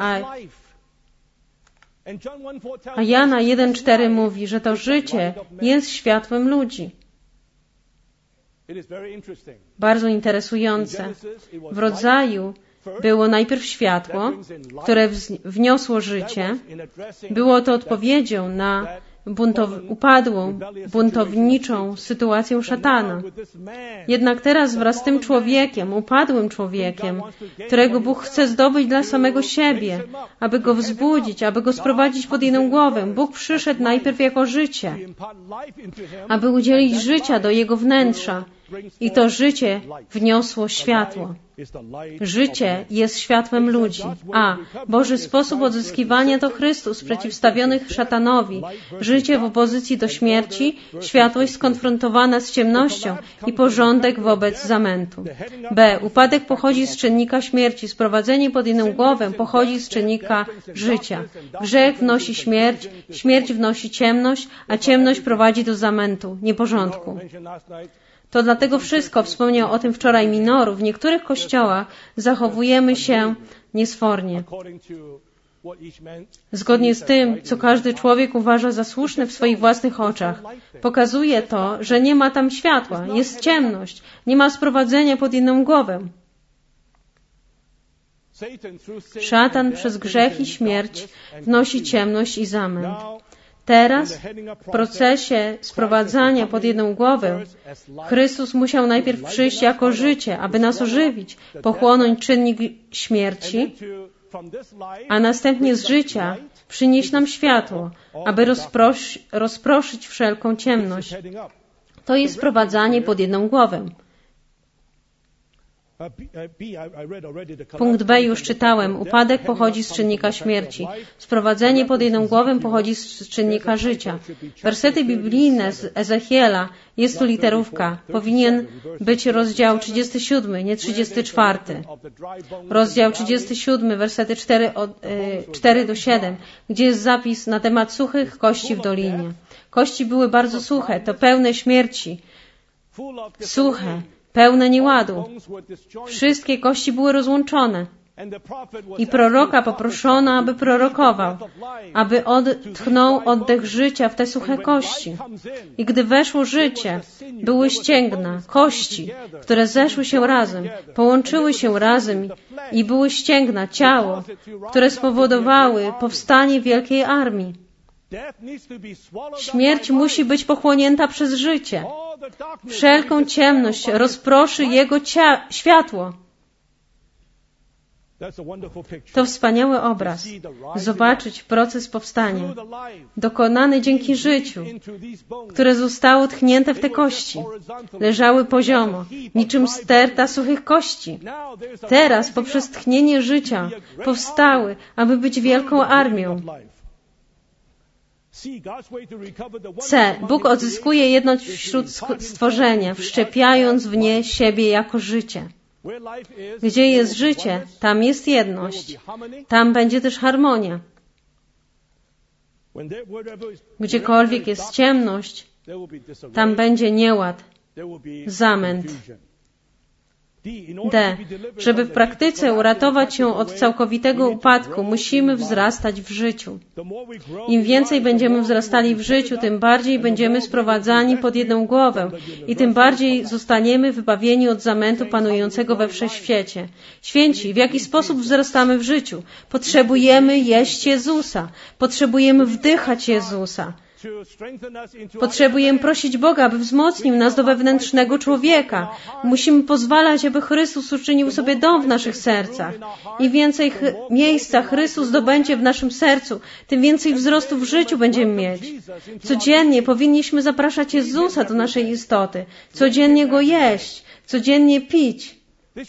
a Jana 1,4 mówi, że to życie jest światłem ludzi. Bardzo interesujące. W rodzaju było najpierw światło, które wniosło życie. Było to odpowiedzią na upadłą, buntowniczą sytuację szatana. Jednak teraz wraz z tym człowiekiem, upadłym człowiekiem, którego Bóg chce zdobyć dla samego siebie, aby go wzbudzić, aby go sprowadzić pod jedną głowę, Bóg przyszedł najpierw jako życie, aby udzielić życia do jego wnętrza. I to życie wniosło światło. Życie jest światłem ludzi. Boży sposób odzyskiwania to Chrystus przeciwstawiony szatanowi. Życie w opozycji do śmierci, światłość skonfrontowana z ciemnością i porządek wobec zamętu. Upadek pochodzi z czynnika śmierci. Sprowadzenie pod jedną głowę pochodzi z czynnika życia. Grzech wnosi śmierć, śmierć wnosi ciemność, a ciemność prowadzi do zamętu, nieporządku. To dlatego wszystko, wspomniał o tym wczoraj Minoru, w niektórych kościołach zachowujemy się niesfornie. Zgodnie z tym, co każdy człowiek uważa za słuszne w swoich własnych oczach. Pokazuje to, że nie ma tam światła, jest ciemność, nie ma sprowadzenia pod jedną głowę. Szatan przez grzech i śmierć wnosi ciemność i zamęt. Teraz, w procesie sprowadzania pod jedną głowę, Chrystus musiał najpierw przyjść jako życie, aby nas ożywić, pochłonąć czynnik śmierci, a następnie z życia przynieść nam światło, aby rozproszyć wszelką ciemność. To jest sprowadzanie pod jedną głowę. Punkt B już czytałem. Upadek pochodzi z czynnika śmierci. Sprowadzenie pod jedną głowę pochodzi z czynnika życia. Wersety biblijne z Ezechiela, jest tu literówka. Powinien być rozdział 37, nie 34. Rozdział 37, wersety 4 do 7, gdzie jest zapis na temat suchych kości w dolinie. Kości były bardzo suche, to pełne śmierci. Suche. Pełne nieładu. Wszystkie kości były rozłączone. I proroka poproszono, aby prorokował, aby odtchnął oddech życia w te suche kości. I gdy weszło życie, były ścięgna, kości, które zeszły się razem, połączyły się razem i były ścięgna, ciało, które spowodowały powstanie wielkiej armii. Śmierć musi być pochłonięta przez życie. Wszelką ciemność rozproszy Jego światło. To wspaniały obraz. Zobaczyć proces powstania, dokonany dzięki życiu, które zostało tchnięte w te kości. Leżały poziomo, niczym sterta suchych kości. Teraz, poprzez tchnienie życia, powstały, aby być wielką armią. C. Bóg odzyskuje jedność wśród stworzenia, wszczepiając w nie siebie jako życie. Gdzie jest życie, tam jest jedność. Tam będzie też harmonia. Gdziekolwiek jest ciemność, tam będzie nieład, zamęt. D. Żeby w praktyce uratować się od całkowitego upadku, musimy wzrastać w życiu. Im więcej będziemy wzrastali w życiu, tym bardziej będziemy sprowadzani pod jedną głowę i tym bardziej zostaniemy wybawieni od zamętu panującego we wszechświecie. Święci, w jaki sposób wzrastamy w życiu? Potrzebujemy jeść Jezusa. Potrzebujemy wdychać Jezusa. Potrzebujemy prosić Boga, aby wzmocnił nas do wewnętrznego człowieka. Musimy pozwalać, aby Chrystus uczynił sobie dom w naszych sercach. Im więcej miejsca Chrystus zdobędzie w naszym sercu, tym więcej wzrostu w życiu będziemy mieć. Codziennie powinniśmy zapraszać Jezusa do naszej istoty. Codziennie Go jeść. Codziennie pić.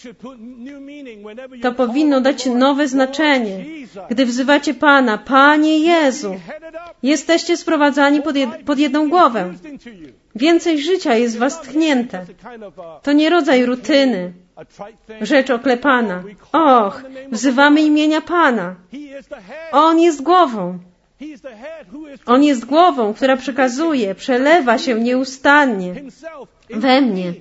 To powinno dać nowe znaczenie. Gdy wzywacie Pana, Panie Jezu, jesteście sprowadzani pod jedną głowę. Więcej życia jest w was tchnięte. To nie rodzaj rutyny, rzecz oklepana. Och, wzywamy imienia Pana. On jest głową. On jest głową, która przekazuje, przelewa się nieustannie we mnie.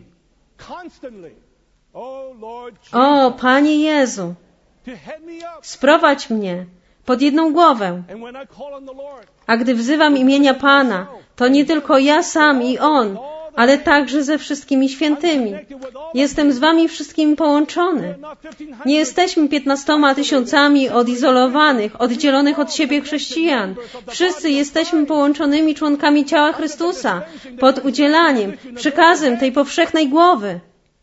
O, Panie Jezu, sprowadź mnie pod jedną głowę. A gdy wzywam imienia Pana, to nie tylko ja sam i On, ale także ze wszystkimi świętymi. Jestem z wami wszystkimi połączony. Nie jesteśmy 15 000 odizolowanych, oddzielonych od siebie chrześcijan. Wszyscy jesteśmy połączonymi członkami ciała Chrystusa pod udzielaniem, przekazem tej powszechnej głowy.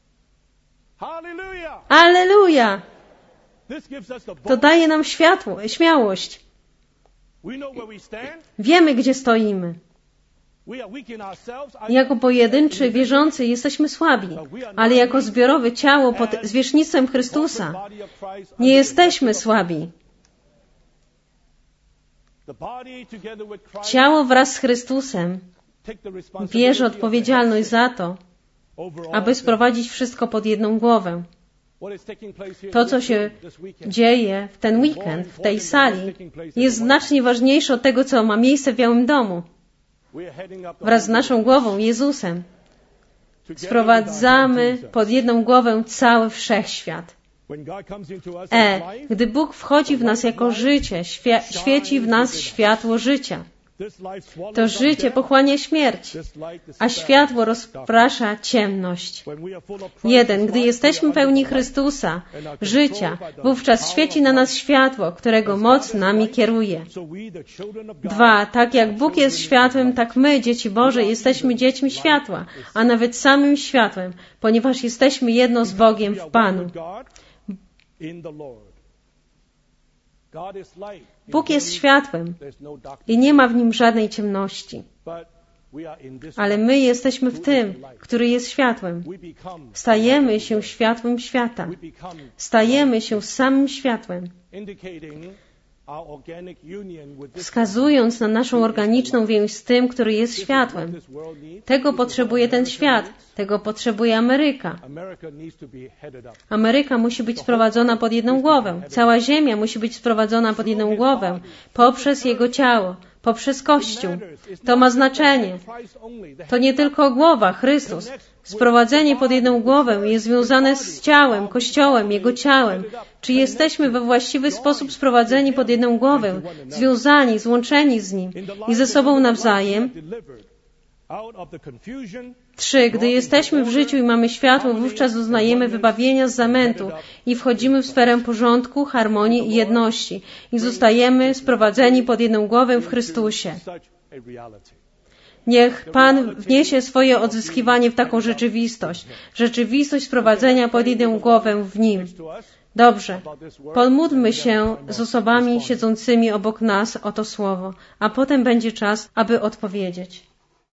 Alleluja! To daje nam śmiałość. Wiemy, gdzie stoimy. Jako pojedynczy wierzący jesteśmy słabi, ale jako zbiorowe ciało pod zwierzchnictwem Chrystusa nie jesteśmy słabi. Ciało wraz z Chrystusem bierze odpowiedzialność za to, aby sprowadzić wszystko pod jedną głowę. To, co się dzieje w ten weekend, w tej sali, jest znacznie ważniejsze od tego, co ma miejsce w Białym Domu. Wraz z naszą głową, Jezusem, sprowadzamy pod jedną głowę cały wszechświat. Gdy Bóg wchodzi w nas jako życie, świeci w nas światło życia. To życie pochłania śmierć, a światło rozprasza ciemność. 1. Gdy jesteśmy pełni Chrystusa, życia, wówczas świeci na nas światło, którego moc nami kieruje. 2. Tak jak Bóg jest światłem, tak my, dzieci Boże, jesteśmy dziećmi światła, a nawet samym światłem, ponieważ jesteśmy jedno z Bogiem w Panu. Bóg jest światłem i nie ma w nim żadnej ciemności. Ale my jesteśmy w tym, który jest światłem. Stajemy się światłem świata. Stajemy się samym światłem. Wskazując na naszą organiczną więź z tym, który jest światłem. Tego potrzebuje ten świat. Tego potrzebuje Ameryka. Ameryka musi być sprowadzona pod jedną głowę. Cała Ziemia musi być sprowadzona pod jedną głowę. Poprzez Jego ciało. Poprzez Kościół. To ma znaczenie. To nie tylko głowa, Chrystus. Sprowadzenie pod jedną głowę jest związane z ciałem, Kościołem, Jego ciałem. Czy jesteśmy we właściwy sposób sprowadzeni pod jedną głowę, związani, złączeni z Nim i ze sobą nawzajem? 3. Gdy jesteśmy w życiu i mamy światło, wówczas doznajemy wybawienia z zamętu i wchodzimy w sferę porządku, harmonii i jedności i zostajemy sprowadzeni pod jedną głowę w Chrystusie. Niech Pan wniesie swoje odzyskiwanie w taką rzeczywistość. Rzeczywistość sprowadzenia pod jedną głowę w Nim. Dobrze. Pomódlmy się z osobami siedzącymi obok nas o to słowo, a potem będzie czas, aby odpowiedzieć.